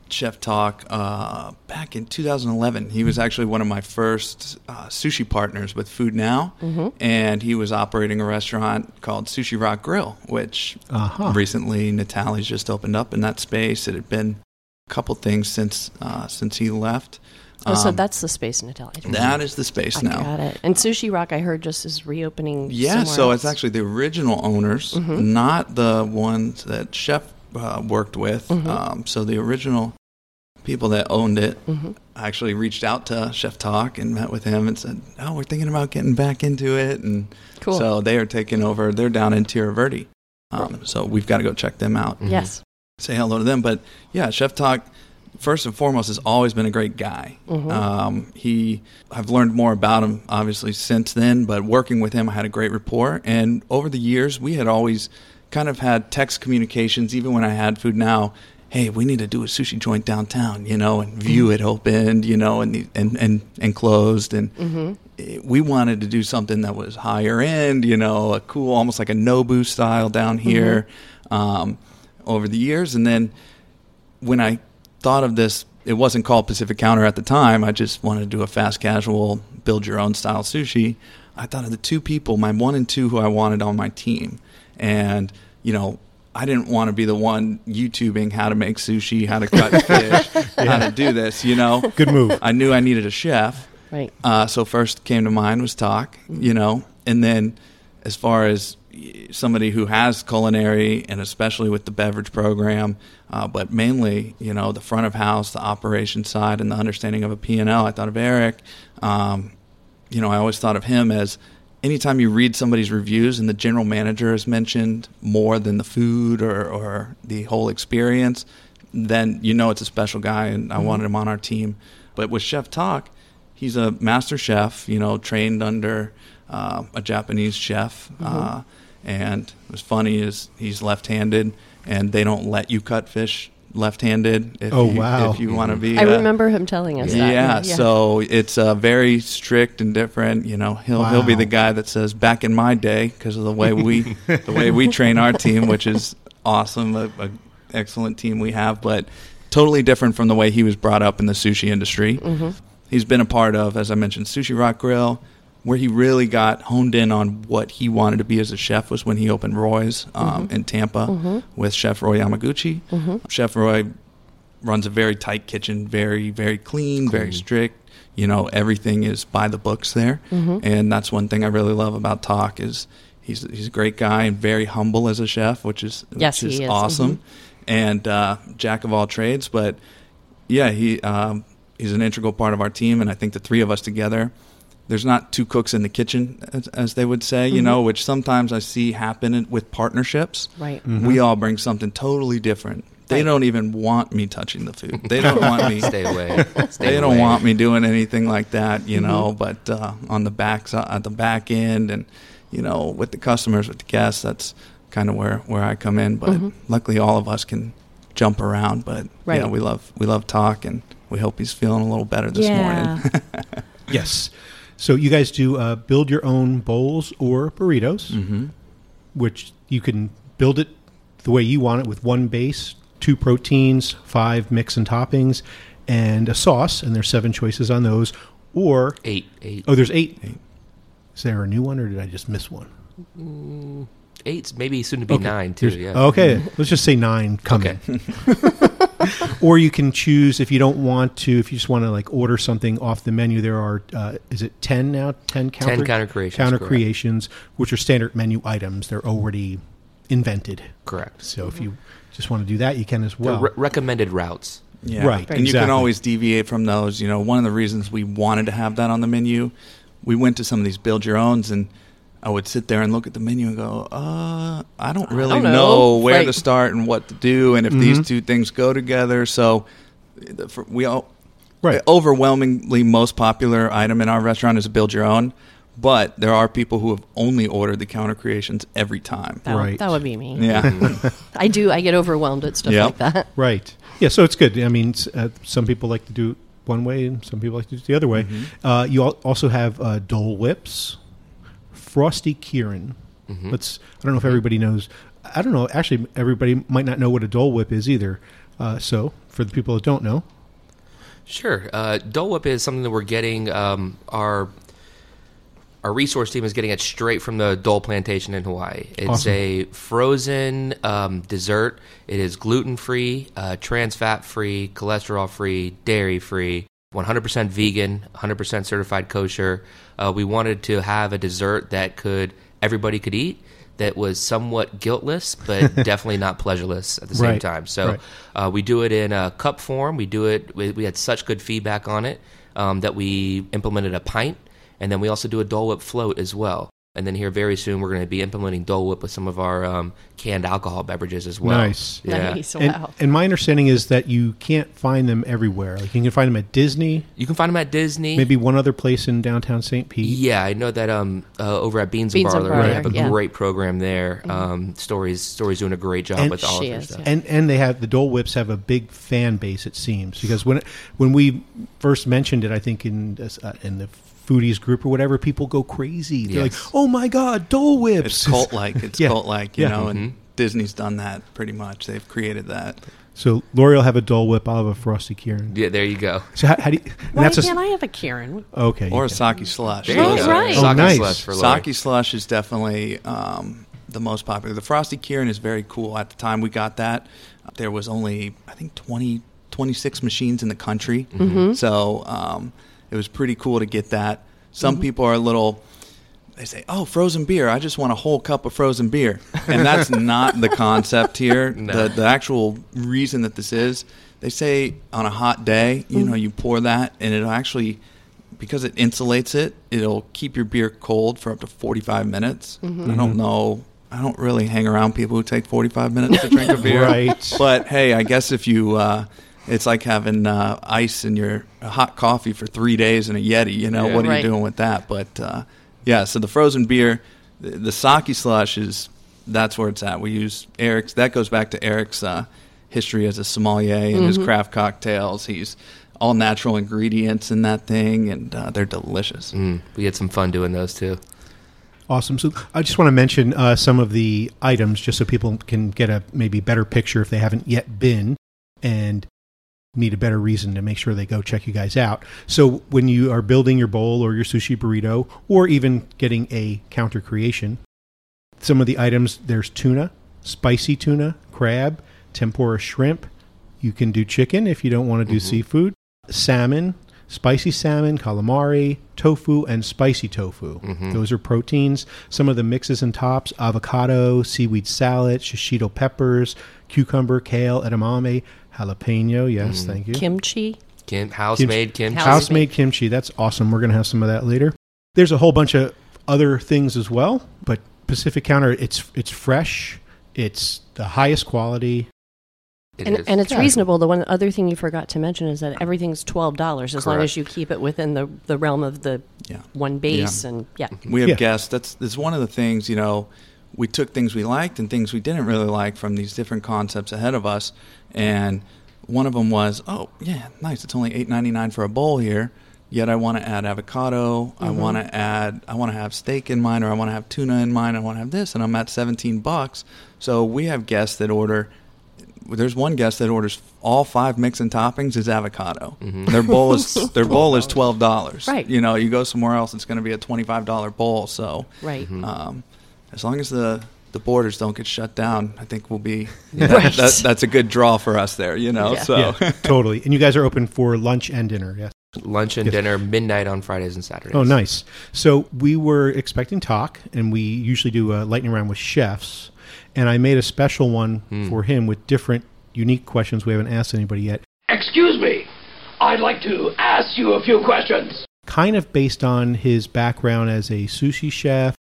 [SPEAKER 2] Chef Talk uh, back in two thousand eleven. He was actually one of my first uh, sushi partners with Food Now, mm-hmm. and he was operating a restaurant called Sushi Rock Grill, which uh-huh. recently Natalie's just opened up in that space. It had been a couple things since uh, since he left.
[SPEAKER 5] Oh, so
[SPEAKER 2] Um,
[SPEAKER 5] that's the space, Natalia.
[SPEAKER 2] that is the space
[SPEAKER 5] I
[SPEAKER 2] now.
[SPEAKER 5] got it. And Sushi Rock, I heard, just is reopening.
[SPEAKER 2] Yeah,
[SPEAKER 5] somewhere
[SPEAKER 2] so
[SPEAKER 5] else.
[SPEAKER 2] it's actually the original owners,
[SPEAKER 5] Mm-hmm.
[SPEAKER 2] not the ones that Chef uh, worked with.
[SPEAKER 5] Mm-hmm.
[SPEAKER 2] Um, so the original people that owned it
[SPEAKER 5] Mm-hmm.
[SPEAKER 2] actually reached out to Chef Talk and met with him and said, "Oh, we're thinking about getting back into it." And
[SPEAKER 5] Cool.
[SPEAKER 2] so they are taking over. They're down in Tierra Verde, um, so we've got to go check them out.
[SPEAKER 3] Mhm.
[SPEAKER 5] Yes.
[SPEAKER 2] Say hello to them. But yeah, Chef Talk, first and foremost, has always been a great guy.
[SPEAKER 5] Mhm.
[SPEAKER 2] Um, he, I've learned more about him, obviously, since then, but working with him, I had a great rapport. And over the years, we had always kind of had text communications, even when I had Food Now. Hey, we need to do a sushi joint downtown, you know, and View it opened, you know, and the, and, and, and closed. And
[SPEAKER 5] Mm-hmm.
[SPEAKER 2] we wanted to do something that was higher end, you know, a cool, almost like a Nobu style down here um, over the years. And then when I thought of this, it wasn't called Pacific Counter at the time. I just wanted to do a fast casual, build your own style sushi. I thought of the two people, my one and two, who I wanted on my team. And, you know, I didn't want to be the one YouTubing how to make sushi, how to cut fish, how to do this, you know.
[SPEAKER 1] Good move.
[SPEAKER 2] I knew I needed a chef.
[SPEAKER 5] Right.
[SPEAKER 2] Uh, so first came to mind was Talk, you know, and then as far as somebody who has culinary and especially with the beverage program, uh, but mainly, you know, the front of house, the operation side, and the understanding of a P and L, I thought of Eric. Um, you know, I always thought of him as anytime you read somebody's reviews and the general manager is mentioned more than the food or, or the whole experience, then you know it's a special guy, and I wanted him on our team. But with Chef Talk, he's a master chef, you know, trained under uh, a Japanese chef.
[SPEAKER 5] Mm-hmm.
[SPEAKER 2] Uh, and what's funny is he's left-handed, and they don't let you cut fish left-handed if
[SPEAKER 1] Oh,
[SPEAKER 2] you,
[SPEAKER 1] wow.
[SPEAKER 2] if you want to be.
[SPEAKER 5] I
[SPEAKER 2] uh,
[SPEAKER 5] remember him telling us
[SPEAKER 2] yeah,
[SPEAKER 5] that.
[SPEAKER 2] so it's uh, very strict and different. You know, he'll he'll be
[SPEAKER 1] Wow.
[SPEAKER 2] the guy that says, "Back in my day," because of the way we the way we train our team, which is awesome, a, a excellent team we have, but totally different from the way he was brought up in the sushi industry.
[SPEAKER 5] Mm-hmm.
[SPEAKER 2] He's been a part of, as I mentioned, Sushi Rock Grill. Where he really got honed in on what he wanted to be as a chef was when he opened Roy's um, in Tampa
[SPEAKER 5] Mm-hmm.
[SPEAKER 2] with Chef Roy Yamaguchi.
[SPEAKER 5] Mm-hmm.
[SPEAKER 2] Chef Roy runs a very tight kitchen, very, very clean, very strict. You know, everything is by the books there.
[SPEAKER 5] Mm-hmm.
[SPEAKER 2] And that's one thing I really love about Talk is he's he's a great guy and very humble as a chef, which is,
[SPEAKER 5] Yes,
[SPEAKER 2] which is,
[SPEAKER 5] he is.
[SPEAKER 2] awesome. And uh, jack of all trades. But, yeah, he um, he's an integral part of our team, and I think the three of us together, there's not two cooks in the kitchen, as, as they would say, you
[SPEAKER 5] Mm-hmm.
[SPEAKER 2] know, which sometimes I see happen in, with partnerships.
[SPEAKER 5] Right.
[SPEAKER 2] We all bring something totally different. They
[SPEAKER 5] Right.
[SPEAKER 2] don't even want me touching the food. They don't want me.
[SPEAKER 3] Stay away. Stay
[SPEAKER 2] They
[SPEAKER 3] away.
[SPEAKER 2] don't want me doing anything like that, you
[SPEAKER 5] Mm-hmm.
[SPEAKER 2] know. But uh, on the back si- at the back end, and you know, with the customers, with the guests, that's kind of where, where I come in. But
[SPEAKER 5] Mhm.
[SPEAKER 2] luckily, all of us can jump around. But
[SPEAKER 5] Right.
[SPEAKER 2] yeah, we love we love Talk, and we hope he's feeling a little better this
[SPEAKER 5] Yeah.
[SPEAKER 2] morning.
[SPEAKER 1] Yes. So you guys do uh, build your own bowls or burritos,
[SPEAKER 2] Mm-hmm.
[SPEAKER 1] which you can build it the way you want it with one base, two proteins, five mix and toppings, and a sauce. And there's seven choices on those. Or,
[SPEAKER 3] Eight, eight,
[SPEAKER 1] oh, there's eight.
[SPEAKER 2] Eight.
[SPEAKER 1] Is there a new one, or did I just miss one?
[SPEAKER 3] eight's maybe soon to be
[SPEAKER 1] Okay.
[SPEAKER 3] nine too.
[SPEAKER 1] There's-
[SPEAKER 3] Yeah.
[SPEAKER 1] Okay, let's just say nine coming.
[SPEAKER 3] Okay.
[SPEAKER 1] Or you can choose if you don't want to, if you just want to like order something off the menu. There are, uh, is it ten now? Ten counter,
[SPEAKER 3] Ten counter creations,
[SPEAKER 1] Counter
[SPEAKER 3] correct.
[SPEAKER 1] creations, which are standard menu items. They're already invented.
[SPEAKER 3] Correct.
[SPEAKER 1] So if you just want to do that, you can as
[SPEAKER 3] They're
[SPEAKER 1] well.
[SPEAKER 3] re- recommended routes.
[SPEAKER 2] Yeah.
[SPEAKER 1] Right,
[SPEAKER 2] And you
[SPEAKER 1] exactly.
[SPEAKER 2] can always deviate from those. You know, one of the reasons we wanted to have that on the menu, we went to some of these build your owns, and I would sit there and look at the menu and go, uh, I don't really
[SPEAKER 5] don't
[SPEAKER 2] know.
[SPEAKER 5] know.
[SPEAKER 2] where
[SPEAKER 5] Right.
[SPEAKER 2] to start and what to do, and if
[SPEAKER 1] Mhm.
[SPEAKER 2] these two things go together. So the- for, we all,
[SPEAKER 1] Right.
[SPEAKER 2] overwhelmingly most popular item in our restaurant is a build your own, but there are people who have only ordered the counter creations every time.
[SPEAKER 5] That,
[SPEAKER 1] Right.
[SPEAKER 5] that would be me.
[SPEAKER 2] Yeah.
[SPEAKER 5] I do. I get overwhelmed at stuff
[SPEAKER 2] Yep.
[SPEAKER 5] like that.
[SPEAKER 1] Right. Yeah, so it's good. I mean, s- uh, some people like to do it one way, and some people like to do it the other way.
[SPEAKER 2] Mm-hmm.
[SPEAKER 1] Uh, you al- also have uh, Dole Whips, Frosty Kieran.
[SPEAKER 3] Mm-hmm.
[SPEAKER 1] Let's. I don't know if everybody knows. I don't know. Actually, everybody might not know what a Dole Whip is either. Uh, so, for the people that don't know,
[SPEAKER 3] Sure. Uh, Dole Whip is something that we're getting. Um, our our resource team is getting it straight from the Dole plantation in Hawaii. It's
[SPEAKER 1] Awesome.
[SPEAKER 3] a frozen um, dessert. It is gluten free, uh, trans fat free, cholesterol free, dairy free, one hundred percent vegan, one hundred percent certified kosher. Uh, we wanted to have a dessert that could everybody could eat, that was somewhat guiltless, but definitely not pleasureless at the same
[SPEAKER 1] Right,
[SPEAKER 3] time. So
[SPEAKER 1] right.
[SPEAKER 3] uh, we do it in a cup form. We do it. We, we had such good feedback on it um, that we implemented a pint, and then we also do a Dole Whip float as well. And then here very soon we're going to be implementing Dole Whip with some of our um, canned alcohol beverages as well.
[SPEAKER 1] Nice.
[SPEAKER 3] Yeah.
[SPEAKER 5] Nice.
[SPEAKER 1] and,
[SPEAKER 5] Wow.
[SPEAKER 1] and my understanding is that you can't find them everywhere. Like you can find them at Disney,
[SPEAKER 3] You can find them at Disney.
[SPEAKER 1] maybe one other place in downtown Saint Pete.
[SPEAKER 3] Yeah, I know that um, uh, over at Beans,
[SPEAKER 5] Beans
[SPEAKER 3] and
[SPEAKER 5] and
[SPEAKER 3] Barley, they
[SPEAKER 5] Barley,
[SPEAKER 3] have a
[SPEAKER 5] yeah.
[SPEAKER 3] great program there. Um, Stories Stories doing a great job
[SPEAKER 1] And
[SPEAKER 3] with all of
[SPEAKER 5] she
[SPEAKER 3] their
[SPEAKER 5] is,
[SPEAKER 3] stuff.
[SPEAKER 5] yeah.
[SPEAKER 1] And and they have the Dole Whips have a big fan base, it seems, because when when we first mentioned it, I think in this, uh, in the foodies group or whatever, people go crazy. They're
[SPEAKER 3] Yes.
[SPEAKER 1] like, "Oh my God, Dole Whips!"
[SPEAKER 2] It's cult like. It's
[SPEAKER 1] Yeah.
[SPEAKER 2] cult like, you
[SPEAKER 1] Yeah.
[SPEAKER 2] know,
[SPEAKER 3] Mhm.
[SPEAKER 2] and Disney's done that pretty much. They've created that.
[SPEAKER 1] So Lori will have a Dole Whip. I'll have a Frosty Kieran.
[SPEAKER 3] Yeah, there you go.
[SPEAKER 1] So how, how do you? and
[SPEAKER 5] Why
[SPEAKER 1] that's a-
[SPEAKER 5] can't I have a Kieran?
[SPEAKER 1] okay.
[SPEAKER 2] Or
[SPEAKER 1] you
[SPEAKER 2] a
[SPEAKER 1] can.
[SPEAKER 2] sake slush.
[SPEAKER 3] There you
[SPEAKER 5] Oh,
[SPEAKER 3] go.
[SPEAKER 5] right.
[SPEAKER 1] Oh,
[SPEAKER 3] Sake
[SPEAKER 1] nice.
[SPEAKER 3] slush for Lori.
[SPEAKER 2] Sake slush is definitely um, the most popular. The Frosty Kieran is very cool. At the time we got that, there was only, I think, twenty, twenty-six machines in the country.
[SPEAKER 5] Mm-hmm.
[SPEAKER 2] So um, it was pretty cool to get that. Some people are a little, they say, oh, frozen beer. I just want a whole cup of frozen beer. And that's not the concept here.
[SPEAKER 3] No.
[SPEAKER 2] The, the actual reason that this is, they say on a hot day, you know, you pour that and it'll actually, because it insulates it, it'll keep your beer cold for up to forty-five minutes.
[SPEAKER 5] Mm-hmm.
[SPEAKER 2] I don't know. I don't really hang around people who take forty-five minutes to drink a beer.
[SPEAKER 1] Right.
[SPEAKER 2] But hey, I guess if you, uh, it's like having uh, ice in your hot coffee for three days in a Yeti. You know,
[SPEAKER 3] Yeah.
[SPEAKER 2] what are
[SPEAKER 5] Right.
[SPEAKER 2] you doing with that? But uh, yeah, so the frozen beer, the, the sake slush is, that's where it's at. We use Eric's, that goes back to Eric's uh, history as a sommelier and his craft cocktails. He's all natural ingredients in that thing, and uh, they're delicious.
[SPEAKER 3] Mm, we had some fun doing those too.
[SPEAKER 1] Awesome. So I just want to mention uh, some of the items just so people can get a maybe better picture if they haven't yet been and need a better reason to make sure they go check you guys out. So when you are building your bowl or your sushi burrito or even getting a counter creation, some of the items, there's tuna, spicy tuna, crab, tempura shrimp. You can do chicken if you don't want to do seafood, salmon, spicy salmon, calamari, tofu, and spicy tofu. Those are proteins. Some of the mixes and tops, avocado, seaweed salad, shishito peppers, cucumber, kale, edamame, jalapeno. Yes, thank you.
[SPEAKER 5] Kimchi.
[SPEAKER 3] Kim, house-made kimchi.
[SPEAKER 5] House-
[SPEAKER 1] House-made kimchi. That's awesome. We're going to have some of that later. There's a whole bunch of other things as well, but Pacific Counter, it's it's fresh. It's the highest quality.
[SPEAKER 3] It
[SPEAKER 5] And,
[SPEAKER 3] is.
[SPEAKER 5] and it's
[SPEAKER 1] Yeah.
[SPEAKER 5] reasonable. The one other thing you forgot to mention is that everything's twelve dollars as long
[SPEAKER 3] Correct.
[SPEAKER 5] as you keep it within the, the realm of the
[SPEAKER 2] Yeah.
[SPEAKER 5] one base.
[SPEAKER 2] Yeah.
[SPEAKER 5] And yeah.
[SPEAKER 2] We have
[SPEAKER 1] Yeah.
[SPEAKER 2] guests. That's that's one of the things, you know, we took things we liked and things we didn't really like from these different concepts ahead of us. And one of them was, oh, yeah, nice. It's only eight ninety-nine for a bowl here. Yet I want to add avocado. I want to add, I want to have steak in mine, or I want to have tuna in mine. I want to have this, and I'm at seventeen bucks. So we have guests that order. There's one guest that orders all five mix and toppings is avocado. Their bowl is their bowl is twelve dollars.
[SPEAKER 5] Right.
[SPEAKER 2] You know, you go somewhere else, it's going to be a twenty-five dollar bowl. So
[SPEAKER 5] Right.
[SPEAKER 2] um, as long as the the borders don't get shut down, I think we'll be
[SPEAKER 5] Right.
[SPEAKER 2] that, that, that's a good draw for us there. You know,
[SPEAKER 5] Yeah.
[SPEAKER 2] so
[SPEAKER 1] Yeah, totally. And you guys are open for lunch and dinner, yes?
[SPEAKER 3] Lunch and
[SPEAKER 1] Yes.
[SPEAKER 3] dinner, midnight on Fridays and Saturdays.
[SPEAKER 1] Oh, nice. So we were expecting talk, and we usually do a lightning round with chefs. And I made a special one for him with different unique questions we haven't asked anybody yet,
[SPEAKER 7] Excuse me. I'd like to ask you a few questions.
[SPEAKER 1] kind of based on his background as a sushi chef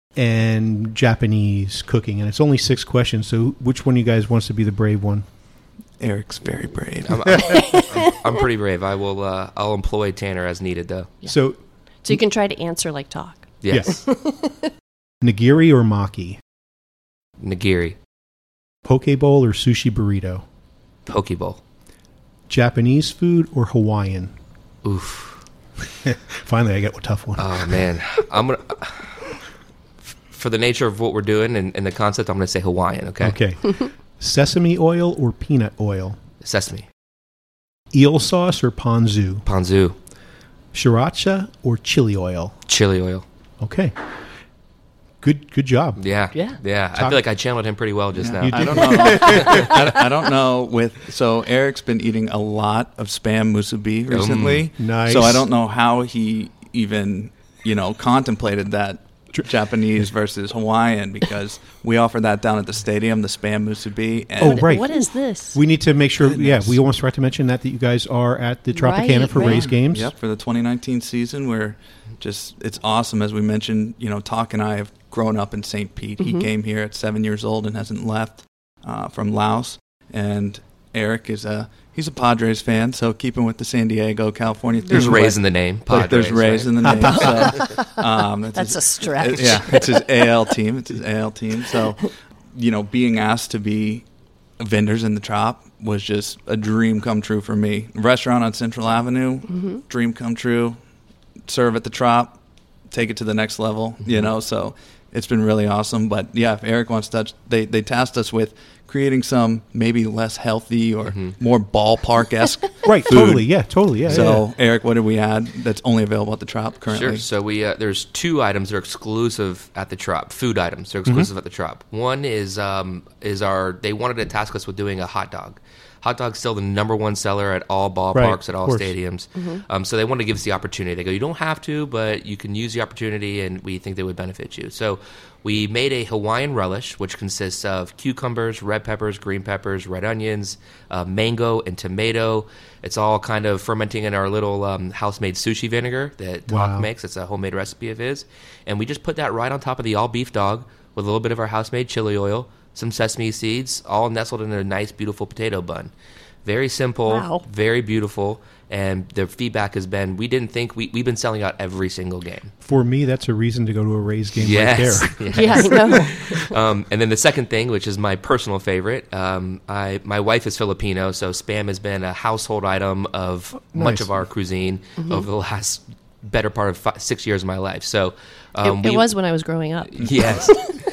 [SPEAKER 1] and Japanese cooking. And it's only six questions, so which one of you guys wants to be the brave one?
[SPEAKER 2] Eric's very brave.
[SPEAKER 3] I'm, I'm, I'm pretty brave. I will. Uh, I'll employ Tanner as needed, though.
[SPEAKER 1] So,
[SPEAKER 5] So you can try to answer like talk.
[SPEAKER 3] Yes.
[SPEAKER 1] nigiri or maki?
[SPEAKER 3] Nigiri,
[SPEAKER 1] Poke bowl or sushi burrito?
[SPEAKER 3] poke bowl.
[SPEAKER 1] Japanese food or Hawaiian?
[SPEAKER 3] Oof.
[SPEAKER 1] Finally, I get a tough one.
[SPEAKER 3] Oh man, I'm gonna. For the nature of what we're doing and, and the concept, I'm gonna say Hawaiian. Okay.
[SPEAKER 1] Okay. Sesame oil or peanut oil?
[SPEAKER 3] Sesame.
[SPEAKER 1] Eel sauce or ponzu?
[SPEAKER 3] Ponzu.
[SPEAKER 1] Sriracha or chili oil?
[SPEAKER 3] Chili oil.
[SPEAKER 1] Okay. Good good job.
[SPEAKER 3] Yeah.
[SPEAKER 5] Yeah.
[SPEAKER 3] Yeah. I
[SPEAKER 1] Talk-
[SPEAKER 3] feel like I channeled him pretty well just
[SPEAKER 2] Yeah.
[SPEAKER 3] now.
[SPEAKER 1] You
[SPEAKER 2] I don't know. I, I don't know. With so Eric's been eating a lot of spam musubi recently.
[SPEAKER 1] Nice.
[SPEAKER 2] So I don't know how he even you know contemplated that Japanese versus Hawaiian, because we offer that down at the stadium, the spam musubi. And
[SPEAKER 1] Oh, right.
[SPEAKER 5] What is this?
[SPEAKER 1] We need to make sure, yeah,
[SPEAKER 2] Goodness.
[SPEAKER 1] we almost forgot to mention that, that you guys are at the Tropicana
[SPEAKER 5] Right,
[SPEAKER 1] for
[SPEAKER 5] right.
[SPEAKER 1] Rays games.
[SPEAKER 2] Yep, for the twenty nineteen season, we're just, it's awesome. As we mentioned, you know, Talk and I have grown up in Saint Pete.
[SPEAKER 5] Mm-hmm.
[SPEAKER 2] He came here at seven years old and hasn't left uh, from Laos. And Eric is a, he's a Padres fan, so keeping with the San Diego, California theme.
[SPEAKER 3] There's Rays
[SPEAKER 2] but-
[SPEAKER 3] in the name.
[SPEAKER 2] but there's
[SPEAKER 3] Padres,
[SPEAKER 2] Rays
[SPEAKER 3] right?
[SPEAKER 2] in the name. So, um,
[SPEAKER 5] That's
[SPEAKER 2] his-
[SPEAKER 5] a stretch.
[SPEAKER 2] Yeah, it's his A L team. It's his A L team. So, you know, being asked to be vendors in the Trop was just a dream come true for me. Restaurant on Central Avenue,
[SPEAKER 5] Mm-hmm.
[SPEAKER 2] dream come true. Serve at the Trop, take it to the next level. You know, so it's been really awesome. But yeah, if Eric wants to touch, they they tasked us with creating some maybe less healthy or more ballpark esque.
[SPEAKER 1] Right, totally, yeah, totally, yeah.
[SPEAKER 2] So,
[SPEAKER 1] yeah.
[SPEAKER 2] Eric, what did we add that's only available at the Trop currently?
[SPEAKER 3] Sure. So we uh, there's two items that are exclusive at the Trop. Food items. They're exclusive at the Trop. One is um, is our. They wanted to task us with doing a hot dog. Hot dog's still the number one seller at all ballparks,
[SPEAKER 1] Right,
[SPEAKER 3] at
[SPEAKER 1] of
[SPEAKER 3] all
[SPEAKER 1] course.
[SPEAKER 3] stadiums. Um, so they wanted to give us the opportunity. They go, you don't have to, but you can use the opportunity, and we think they would benefit you. So we made a Hawaiian relish, which consists of cucumbers, red peppers, green peppers, red onions, uh, mango, and tomato. It's all kind of fermenting in our little um, house-made sushi vinegar that Talk
[SPEAKER 1] Wow.
[SPEAKER 3] makes. It's a homemade recipe of his. And we just put that right on top of the all-beef dog with a little bit of our house-made chili oil, some sesame seeds, all nestled in a nice, beautiful potato bun. Very simple,
[SPEAKER 5] Wow.
[SPEAKER 3] very beautiful, and the feedback has been, we didn't think, we, we've been selling out every single game.
[SPEAKER 1] For me, that's a reason to go to a Rays game
[SPEAKER 3] Yes.
[SPEAKER 1] right there.
[SPEAKER 3] yes.
[SPEAKER 5] Yeah, I know.
[SPEAKER 3] Um, and then the second thing, which is my personal favorite, um, I my wife is Filipino, so spam has been a household item of much
[SPEAKER 1] Nice.
[SPEAKER 3] of our cuisine over the last better part of five, six years of my life. So
[SPEAKER 5] It,
[SPEAKER 3] um,
[SPEAKER 5] it
[SPEAKER 3] we-
[SPEAKER 5] was when I was growing up.
[SPEAKER 3] Yes.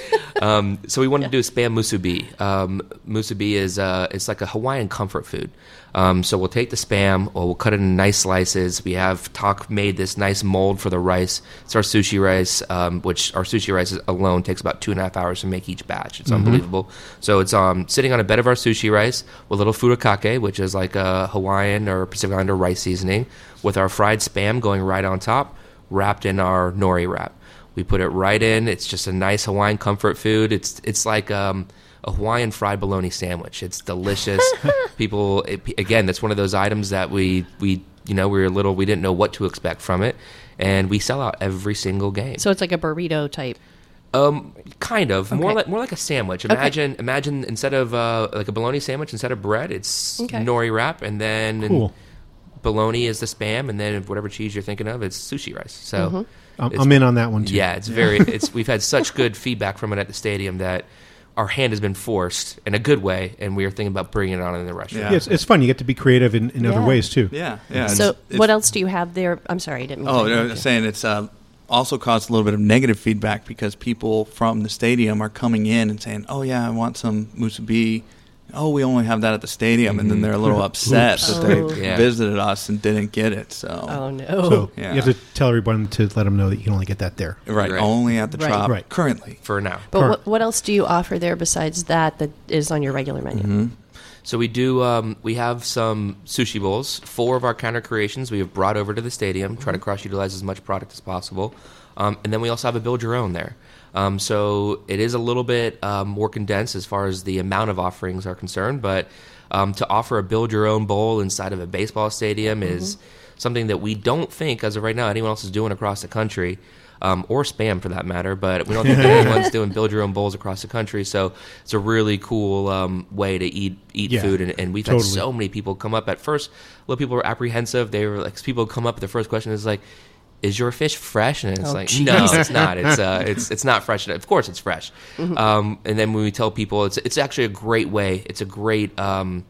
[SPEAKER 3] um, so we wanted to do a spam musubi. Um, musubi is uh, it's like a Hawaiian comfort food. Um, so we'll take the spam, or we'll cut it in nice slices. We have Talk made this nice mold for the rice. It's our sushi rice, um, which our sushi rice alone takes about two and a half hours to make each batch. It's unbelievable. So it's um, sitting on a bed of our sushi rice with a little furikake, which is like a Hawaiian or Pacific Islander rice seasoning, with our fried spam going right on top, wrapped in our nori wrap. We put it right in. It's just a nice Hawaiian comfort food. It's it's like um, a Hawaiian fried bologna sandwich. It's delicious. People, it, again, that's one of those items that we we you know we were little. We didn't know what to expect from it, and we sell out every single game.
[SPEAKER 5] So it's like a burrito type.
[SPEAKER 3] Um, kind of more
[SPEAKER 5] Okay.
[SPEAKER 3] like more like a sandwich. Imagine imagine instead of uh, like a bologna sandwich, instead of bread, it's
[SPEAKER 5] Okay.
[SPEAKER 3] nori wrap, and then
[SPEAKER 1] Cool.
[SPEAKER 3] bologna is the spam, and then whatever cheese you're thinking of, it's sushi rice. So.
[SPEAKER 5] Mm-hmm.
[SPEAKER 1] I'm,
[SPEAKER 3] It's-
[SPEAKER 1] I'm in on that one, too.
[SPEAKER 3] Yeah, it's very. It's we've had such good feedback from it at the stadium that our hand has been forced in a good way, and we are thinking about bringing it on in the restaurant.
[SPEAKER 1] Yeah, it's, it's fun. You get to be creative in, in other
[SPEAKER 5] Yeah.
[SPEAKER 1] ways, too.
[SPEAKER 2] Yeah, yeah.
[SPEAKER 5] So
[SPEAKER 2] it's- it's-
[SPEAKER 5] what else do you have there? I'm sorry, I didn't. mean
[SPEAKER 2] Oh,
[SPEAKER 5] to
[SPEAKER 2] no, I
[SPEAKER 5] interrupt
[SPEAKER 2] was
[SPEAKER 5] you.
[SPEAKER 2] saying it's uh, also caused a little bit of negative feedback because people from the stadium are coming in and saying, "Oh yeah, I want some musubi." Oh, we only have that at the stadium, and then they're a little upset
[SPEAKER 1] Oops.
[SPEAKER 2] that they
[SPEAKER 5] Oh.
[SPEAKER 3] Yeah.
[SPEAKER 2] visited us and didn't get it. So,
[SPEAKER 5] Oh no.
[SPEAKER 1] So
[SPEAKER 2] Yeah.
[SPEAKER 1] you have to tell everyone to let them know that you can only get that there.
[SPEAKER 2] right,
[SPEAKER 3] Right.
[SPEAKER 2] only at the
[SPEAKER 5] Right.
[SPEAKER 2] Trop
[SPEAKER 1] Right.
[SPEAKER 2] currently.
[SPEAKER 3] For now.
[SPEAKER 5] but
[SPEAKER 1] Current.
[SPEAKER 5] what, what else do you offer there besides that that is on your regular menu?
[SPEAKER 2] Mm-hmm.
[SPEAKER 3] So we do. Um, we have some sushi bowls. Four of our counter creations we have brought over to the stadium. Try to cross utilize as much product as possible, um, and then we also have a build your own there. Um, so it is a little bit um, more condensed as far as the amount of offerings are concerned, but um, to offer a build your own bowl inside of a baseball stadium is something that we don't think, as of right now, anyone else is doing across the country. Um, or spam for that matter, but we don't think that anyone's doing build your own bowls across the country. So it's a really cool um, way to eat eat
[SPEAKER 1] Yeah,
[SPEAKER 3] food, and, and we've
[SPEAKER 1] totally.
[SPEAKER 3] had so many people come up. At first, a lot of people were apprehensив. They were like, people come up. The first question is like, "Is your fish fresh?" And it's
[SPEAKER 5] Oh,
[SPEAKER 3] like,
[SPEAKER 5] geez.
[SPEAKER 3] "No, it's not. It's uh, it's it's not fresh. Of course, it's fresh." Um, and then when we tell people, it's it's actually a great way. It's a great. Um,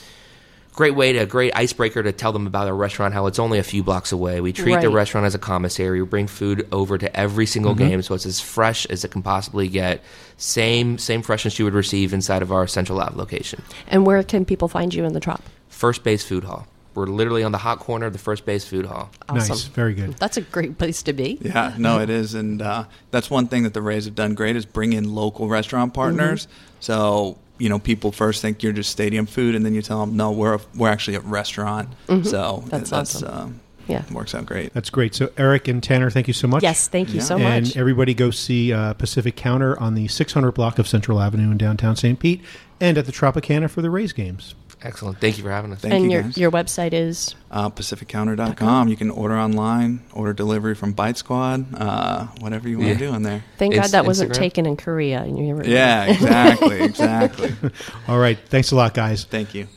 [SPEAKER 3] Great way to, great icebreaker to tell them about our restaurant, how it's only a few blocks away. We treat the
[SPEAKER 5] Right.
[SPEAKER 3] restaurant as a commissary. We bring food over to every single game, so it's as fresh as it can possibly get. Same same freshness you would receive inside of our Central Ave location.
[SPEAKER 5] And where can people find you in the Trop?
[SPEAKER 3] First Base Food Hall. We're literally on the hot corner of the First Base Food Hall.
[SPEAKER 5] Awesome.
[SPEAKER 1] Nice, very good.
[SPEAKER 5] That's a great place to be.
[SPEAKER 2] Yeah, no, it is, and uh, that's one thing that the Rays have done great is bring in local restaurant partners. Mm-hmm. So you know, people first think you're just stadium food, and then you tell them, no, we're a, we're actually a restaurant. Mm-hmm. So
[SPEAKER 5] that's,
[SPEAKER 2] that's
[SPEAKER 5] awesome.
[SPEAKER 2] um,
[SPEAKER 5] yeah,
[SPEAKER 2] it works out great.
[SPEAKER 1] That's great. So Eric and Tanner, thank you so much.
[SPEAKER 5] Yes, thank you
[SPEAKER 2] yeah.
[SPEAKER 5] so much.
[SPEAKER 1] And everybody go see uh, Pacific Counter on the six hundred block of Central Avenue in downtown Saint Pete, and at the Tropicana for the Rays games.
[SPEAKER 3] Excellent. Thank you for having us.
[SPEAKER 2] Thank
[SPEAKER 5] and
[SPEAKER 2] you,
[SPEAKER 5] your
[SPEAKER 2] guys.
[SPEAKER 5] your website is?
[SPEAKER 2] Uh, Pacific Counter dot com. You can order online, order delivery from Bite Squad, uh, whatever you want
[SPEAKER 3] Yeah.
[SPEAKER 2] to do on there.
[SPEAKER 5] Thank
[SPEAKER 3] Inst-
[SPEAKER 5] God that wasn't
[SPEAKER 3] Instagram?
[SPEAKER 5] taken in Korea. And you were,
[SPEAKER 2] Yeah, exactly, exactly.
[SPEAKER 1] All right. Thanks a lot, guys.
[SPEAKER 2] Thank you.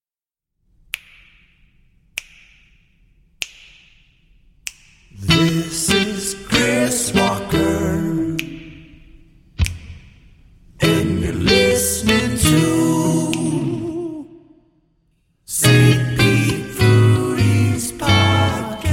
[SPEAKER 7] This is Chris Walker, and you're listening to Saint Pete Foodies Podcast.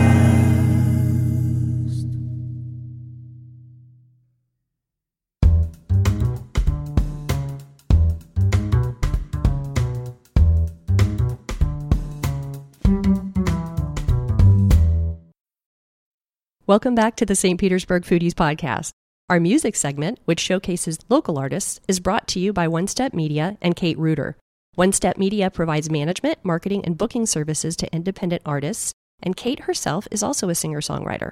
[SPEAKER 5] Welcome back to the Saint Petersburg Foodies Podcast. Our music segment, which showcases local artists, is brought to you by One Step Media and Kate Reuter. One Step Media provides management, marketing, and booking services to independent artists, and Kate herself is also a singer-songwriter.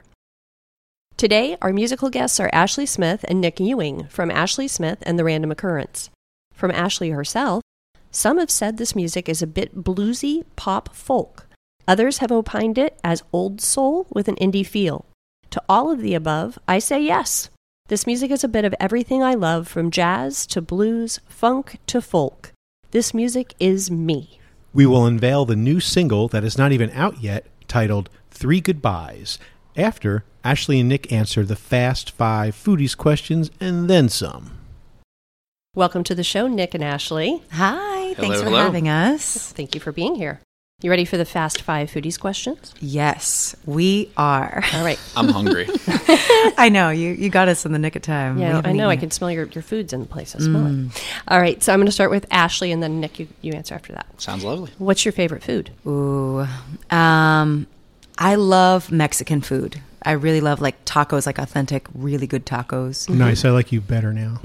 [SPEAKER 5] Today, our musical guests are Ashley Smith and Nick Ewing from Ashley Smith and the Random Occurrence. From Ashley herself, some have said this music is a bit bluesy pop folk. Others have opined it as old soul with an indie feel. To all of the above, I say yes. This music is a bit of everything I love, from jazz to blues, funk to folk. This music is me.
[SPEAKER 1] We will unveil the new single that is not even out yet, titled Three Goodbyes, after Ashley and Nick answer the Fast Five Foodies questions and then some.
[SPEAKER 5] Welcome to the show, Nick and Ashley.
[SPEAKER 8] Hi, thanks
[SPEAKER 9] Hello,
[SPEAKER 8] for
[SPEAKER 9] hello.
[SPEAKER 8] having us.
[SPEAKER 5] Thank you for being here. You ready for the Fast Five Foodies questions?
[SPEAKER 8] Yes, we are.
[SPEAKER 5] All right.
[SPEAKER 9] I'm hungry.
[SPEAKER 8] I know, you you got us in the nick of time. We
[SPEAKER 5] Yeah,
[SPEAKER 8] haven't
[SPEAKER 5] I know. I
[SPEAKER 8] eaten
[SPEAKER 5] can smell your, your food's in the place. I smell it. All right, so I'm going to start with Ashley, and then Nick, you, you answer after that.
[SPEAKER 9] Sounds lovely.
[SPEAKER 5] What's your favorite food?
[SPEAKER 8] yet. Ooh, um, I love Mexican food. I really love like tacos, like authentic, really good tacos.
[SPEAKER 1] Nice. I like you better now.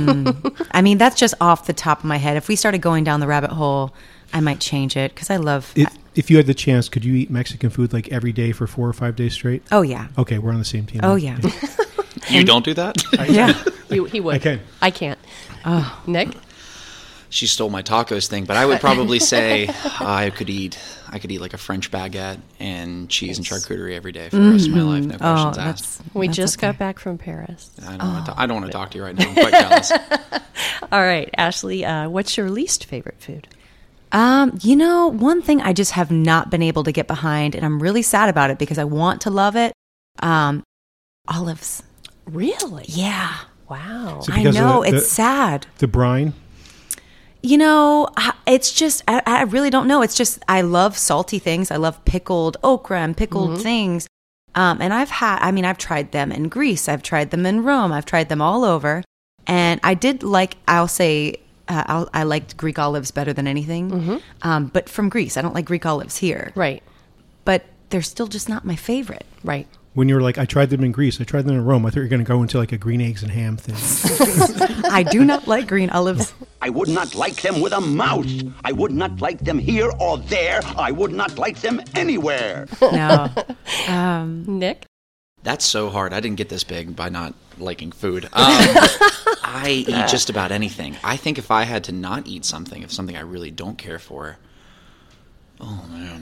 [SPEAKER 8] I mean, that's just off the top of my head. If we started going down the rabbit hole, I might change it because I love.
[SPEAKER 1] If, if you had the chance, could you eat Mexican food like every day for four or five days straight?
[SPEAKER 8] oh yeah,
[SPEAKER 1] Okay, we're on the same team.
[SPEAKER 8] oh
[SPEAKER 1] then.
[SPEAKER 8] yeah,
[SPEAKER 9] You don't do that?
[SPEAKER 8] yeah.
[SPEAKER 5] You, he would.
[SPEAKER 1] I can.
[SPEAKER 5] I can't.
[SPEAKER 8] Oh,
[SPEAKER 5] Nick?
[SPEAKER 9] She stole my tacos thing, but I would probably say I could eat I could eat like a French baguette and cheese and charcuterie every day for the rest of my life. No
[SPEAKER 8] oh,
[SPEAKER 9] questions asked.
[SPEAKER 8] that's
[SPEAKER 5] We
[SPEAKER 8] that's
[SPEAKER 5] just
[SPEAKER 8] up there.
[SPEAKER 5] got back from Paris.
[SPEAKER 9] I don't, want to, I don't want to talk to you right now. I'm quite jealous.
[SPEAKER 5] All right, Ashley, uh, what's your least favorite food?
[SPEAKER 8] Um, you know, one thing I just have not been able to get behind, and I'm really sad about it because I want to love it. Um, olives.
[SPEAKER 5] Really?
[SPEAKER 8] Yeah,
[SPEAKER 5] Wow.
[SPEAKER 1] So
[SPEAKER 8] I
[SPEAKER 1] because of
[SPEAKER 8] know
[SPEAKER 1] the-
[SPEAKER 8] it's
[SPEAKER 1] the-
[SPEAKER 8] sad.
[SPEAKER 1] The brine?
[SPEAKER 8] You know, I- it's just I, I really don't know. It's just I love salty things. I love pickled okra and pickled things. Um, and I've had, I mean, I've tried them in Greece. I've tried them in Rome. I've tried them all over. And I did like, I'll say, uh, I'll, I liked Greek olives better than anything. Um, but from Greece, I don't like Greek olives here.
[SPEAKER 5] Right,
[SPEAKER 8] But they're still just not my favorite.
[SPEAKER 5] right.
[SPEAKER 1] When you were like, I tried them in Greece, I tried them in Rome, I thought you were going to go into like a green eggs and ham thing.
[SPEAKER 8] I do not like green olives.
[SPEAKER 10] I would not like them with a mouse. I would not like them here or there. I would not like them anywhere.
[SPEAKER 8] No. Um,
[SPEAKER 5] Nick?
[SPEAKER 9] That's so hard. I didn't get this big by not liking food. Um, I eat just about anything. I think if I had to not eat something, if something I really don't care for, oh man,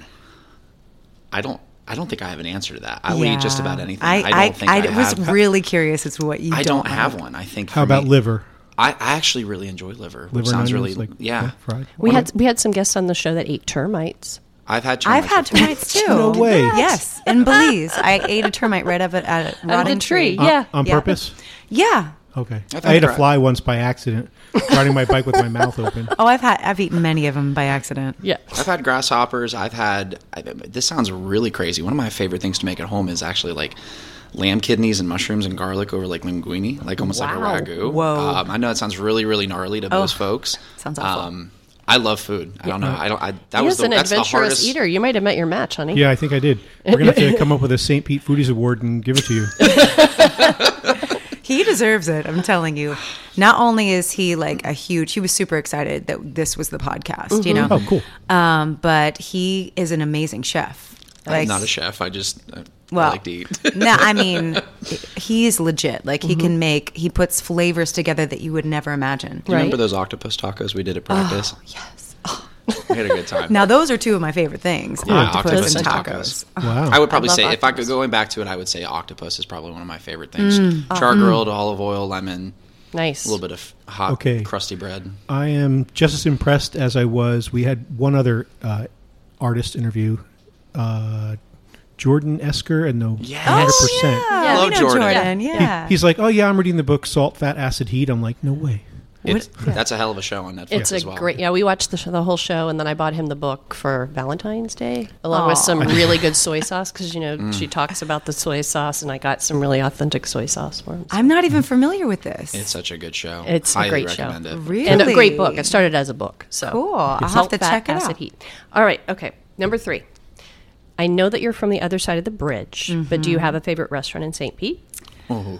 [SPEAKER 9] I don't. I don't think I have an answer to that. I would eat just
[SPEAKER 8] yeah.
[SPEAKER 9] about anything.
[SPEAKER 8] I,
[SPEAKER 9] I, don't
[SPEAKER 8] I,
[SPEAKER 9] think
[SPEAKER 8] I,
[SPEAKER 9] I,
[SPEAKER 8] was
[SPEAKER 9] have.
[SPEAKER 8] really curious as to what you
[SPEAKER 9] I
[SPEAKER 8] don't,
[SPEAKER 9] don't have
[SPEAKER 8] like.
[SPEAKER 9] one. I think.
[SPEAKER 1] How
[SPEAKER 9] for
[SPEAKER 1] about
[SPEAKER 9] me-
[SPEAKER 1] liver?
[SPEAKER 9] I, I actually really enjoy liver, which
[SPEAKER 1] Liver
[SPEAKER 9] sounds
[SPEAKER 1] and
[SPEAKER 9] really
[SPEAKER 1] onions, like,
[SPEAKER 9] yeah.
[SPEAKER 1] fried?
[SPEAKER 5] We had we had some guests on the show that ate termites.
[SPEAKER 9] I've had
[SPEAKER 8] I've
[SPEAKER 9] termites
[SPEAKER 8] had
[SPEAKER 9] before.
[SPEAKER 8] termites too.
[SPEAKER 1] No way.
[SPEAKER 8] Yes, in Belize, I ate a termite right out of a, a rotting
[SPEAKER 5] tree.
[SPEAKER 8] tree.
[SPEAKER 5] Yeah.
[SPEAKER 1] On
[SPEAKER 8] Yeah.
[SPEAKER 1] purpose?
[SPEAKER 8] Yeah.
[SPEAKER 1] Okay.
[SPEAKER 9] I've
[SPEAKER 1] I ate a
[SPEAKER 9] had-
[SPEAKER 1] fly once by accident, riding my bike with my mouth open.
[SPEAKER 8] Oh, I've had I've eaten many of them by accident.
[SPEAKER 5] Yeah.
[SPEAKER 9] I've had grasshoppers. I've had. I, this sounds really crazy. One of my favorite things to make at home is actually like lamb kidneys and mushrooms and garlic over like linguine, like almost
[SPEAKER 5] Wow.
[SPEAKER 9] like a ragu.
[SPEAKER 8] Whoa.
[SPEAKER 9] Um, I know it sounds really, really gnarly to
[SPEAKER 8] Oh,
[SPEAKER 9] most folks.
[SPEAKER 8] sounds awful.
[SPEAKER 9] Um, I love food. I don't know. I don't. I, that
[SPEAKER 5] he
[SPEAKER 9] was
[SPEAKER 5] is
[SPEAKER 9] the,
[SPEAKER 5] an
[SPEAKER 9] that's the
[SPEAKER 5] adventurous
[SPEAKER 9] hardest.
[SPEAKER 5] eater. You might have met your match, honey.
[SPEAKER 1] Yeah, I think I did. We're going to have to come up with a Saint Pete Foodies Award and give it to you.
[SPEAKER 8] He deserves it, I'm telling you. Not only is he like a huge, he was super excited that this was the podcast, mm-hmm. you know?
[SPEAKER 1] Oh, cool.
[SPEAKER 8] Um, but he is an amazing chef. Like,
[SPEAKER 9] I'm not a chef. I just I,
[SPEAKER 8] well,
[SPEAKER 9] I like to eat.
[SPEAKER 8] No, I mean, he's legit. Like he
[SPEAKER 5] Mm-hmm.
[SPEAKER 8] can make, he puts flavors together that you would never imagine.
[SPEAKER 9] Do you
[SPEAKER 5] Right.
[SPEAKER 9] remember those octopus tacos we did at practice?
[SPEAKER 8] Oh, yes.
[SPEAKER 9] We had a good time.
[SPEAKER 8] Now those are two of my favorite things.
[SPEAKER 9] Yeah,
[SPEAKER 8] octopus,
[SPEAKER 9] octopus
[SPEAKER 8] and
[SPEAKER 9] and
[SPEAKER 8] tacos.
[SPEAKER 1] Wow.
[SPEAKER 9] I would probably
[SPEAKER 5] I love
[SPEAKER 9] say, if I
[SPEAKER 5] octopus.
[SPEAKER 9] could going back to it, I would say octopus is probably one of my favorite things.
[SPEAKER 8] Mm.
[SPEAKER 9] Char grilled, olive oil, lemon,
[SPEAKER 5] Nice.
[SPEAKER 9] a little bit of hot,
[SPEAKER 1] Okay.
[SPEAKER 9] crusty bread.
[SPEAKER 1] I am just as impressed as I was. We had one other uh, artist interview, uh, Jordan Esker, and no,
[SPEAKER 9] Yes.
[SPEAKER 1] one hundred percent.
[SPEAKER 8] Yeah,
[SPEAKER 9] Love
[SPEAKER 8] we know
[SPEAKER 9] Jordan.
[SPEAKER 8] Jordan. Yeah.
[SPEAKER 1] He's like, oh, yeah, I'm reading the book Salt, Fat, Acid, Heat. I'm like, no way.
[SPEAKER 9] It's, That's a hell of a show on Netflix
[SPEAKER 5] It's
[SPEAKER 9] as
[SPEAKER 5] a
[SPEAKER 9] well.
[SPEAKER 5] great, yeah, we watched the, sh- the whole show, and then I bought him the book for Valentine's Day, along with
[SPEAKER 8] Aw.
[SPEAKER 5] some really good soy sauce, because, you know,
[SPEAKER 9] Mm.
[SPEAKER 5] she talks about the soy sauce, and I got some really authentic soy sauce for him. So
[SPEAKER 8] I'm not even familiar with this.
[SPEAKER 9] It's such a good show.
[SPEAKER 5] It's a
[SPEAKER 9] Highly
[SPEAKER 5] great show.
[SPEAKER 9] recommend it.
[SPEAKER 8] Really?
[SPEAKER 5] And a great book. It started as a book. So
[SPEAKER 8] Cool. I'll have
[SPEAKER 5] Salt,
[SPEAKER 8] to
[SPEAKER 5] Fat,
[SPEAKER 8] check it
[SPEAKER 5] Acid,
[SPEAKER 8] out.
[SPEAKER 5] Heat. All right. Okay. Number three. I know that you're from the other side of the bridge, but do you have a favorite restaurant in Saint Pete?
[SPEAKER 9] Oh.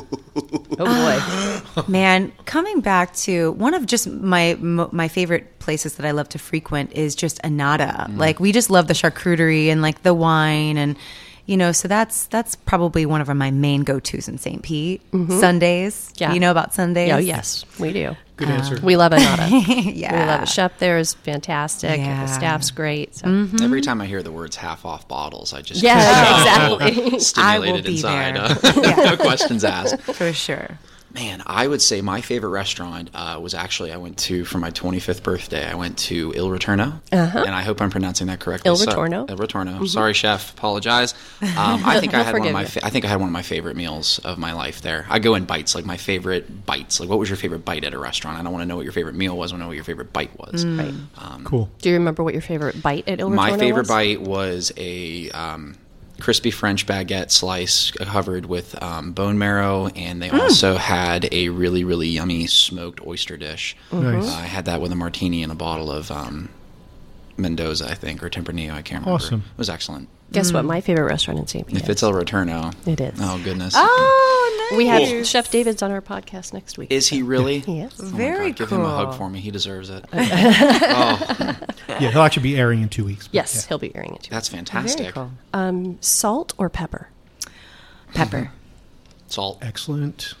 [SPEAKER 5] Oh boy.
[SPEAKER 8] Man, coming back to one of just my mo- my favorite places that I love to frequent is just Anada.
[SPEAKER 9] Mm.
[SPEAKER 8] Like we just love the charcuterie and like the wine and you know, so that's that's probably one of my main go-tos in Saint Pete. Sundays.
[SPEAKER 5] Yeah.
[SPEAKER 8] You know about Sundays?
[SPEAKER 5] Oh, yes, we do.
[SPEAKER 1] Good answer.
[SPEAKER 5] We love Anada.
[SPEAKER 8] Yeah.
[SPEAKER 5] We love it. Chef there is fantastic.
[SPEAKER 8] Yeah.
[SPEAKER 5] The staff's great. So.
[SPEAKER 9] Every time I hear the words half off bottles, I just
[SPEAKER 5] Yeah,
[SPEAKER 9] get so
[SPEAKER 5] exactly.
[SPEAKER 9] stimulated
[SPEAKER 8] I will be
[SPEAKER 9] inside.
[SPEAKER 8] there.
[SPEAKER 9] Uh, no questions asked.
[SPEAKER 8] For sure.
[SPEAKER 9] Man, I would say my favorite restaurant uh, was actually I went to for my twenty-fifth birthday. I went to Il Ritorno, and I hope I'm pronouncing that correctly.
[SPEAKER 5] Il
[SPEAKER 9] So-
[SPEAKER 5] Ritorno?
[SPEAKER 9] Il Ritorno. Sorry, chef. Apologize. Um, I think I
[SPEAKER 5] We'll
[SPEAKER 9] had one of
[SPEAKER 5] forgive
[SPEAKER 9] my
[SPEAKER 5] you.
[SPEAKER 9] fa- I think I had one of my favorite meals of my life there. I go in bites, like my favorite bites. Like, what was your favorite bite at a restaurant? I don't want to know what your favorite meal was. I want to know what your favorite bite was.
[SPEAKER 5] Right.
[SPEAKER 1] Cool.
[SPEAKER 5] Do you remember what your favorite bite at Il Ritorno
[SPEAKER 9] My favorite
[SPEAKER 5] was?
[SPEAKER 9] bite was a um, crispy French baguette slice covered with um, bone marrow, and they
[SPEAKER 5] Mm.
[SPEAKER 9] also had a really, really yummy smoked oyster dish.
[SPEAKER 5] Mm-hmm.
[SPEAKER 1] Nice.
[SPEAKER 9] Uh, I had that with a martini and a bottle of um, Mendoza, I think, or Tempranillo. I can't remember.
[SPEAKER 1] Awesome.
[SPEAKER 9] It was excellent.
[SPEAKER 5] Guess what my favorite restaurant in Saint Pete
[SPEAKER 9] If
[SPEAKER 5] is?
[SPEAKER 9] it's El Returno.
[SPEAKER 5] It is.
[SPEAKER 9] Oh, goodness.
[SPEAKER 8] Oh, nice.
[SPEAKER 5] We have Chef David's on our podcast next week.
[SPEAKER 9] Is he really?
[SPEAKER 5] Yes.
[SPEAKER 9] Oh my
[SPEAKER 8] Very
[SPEAKER 9] God, give him a hug
[SPEAKER 8] cool.
[SPEAKER 9] for me. He deserves it. oh,
[SPEAKER 1] Yeah, he'll actually be airing in two weeks. but
[SPEAKER 5] Yes,
[SPEAKER 1] yeah.
[SPEAKER 5] he'll be airing it too.
[SPEAKER 9] that's fantastic.
[SPEAKER 8] Very cool.
[SPEAKER 5] Um, salt or pepper?
[SPEAKER 8] Pepper.
[SPEAKER 9] Salt.
[SPEAKER 1] Excellent.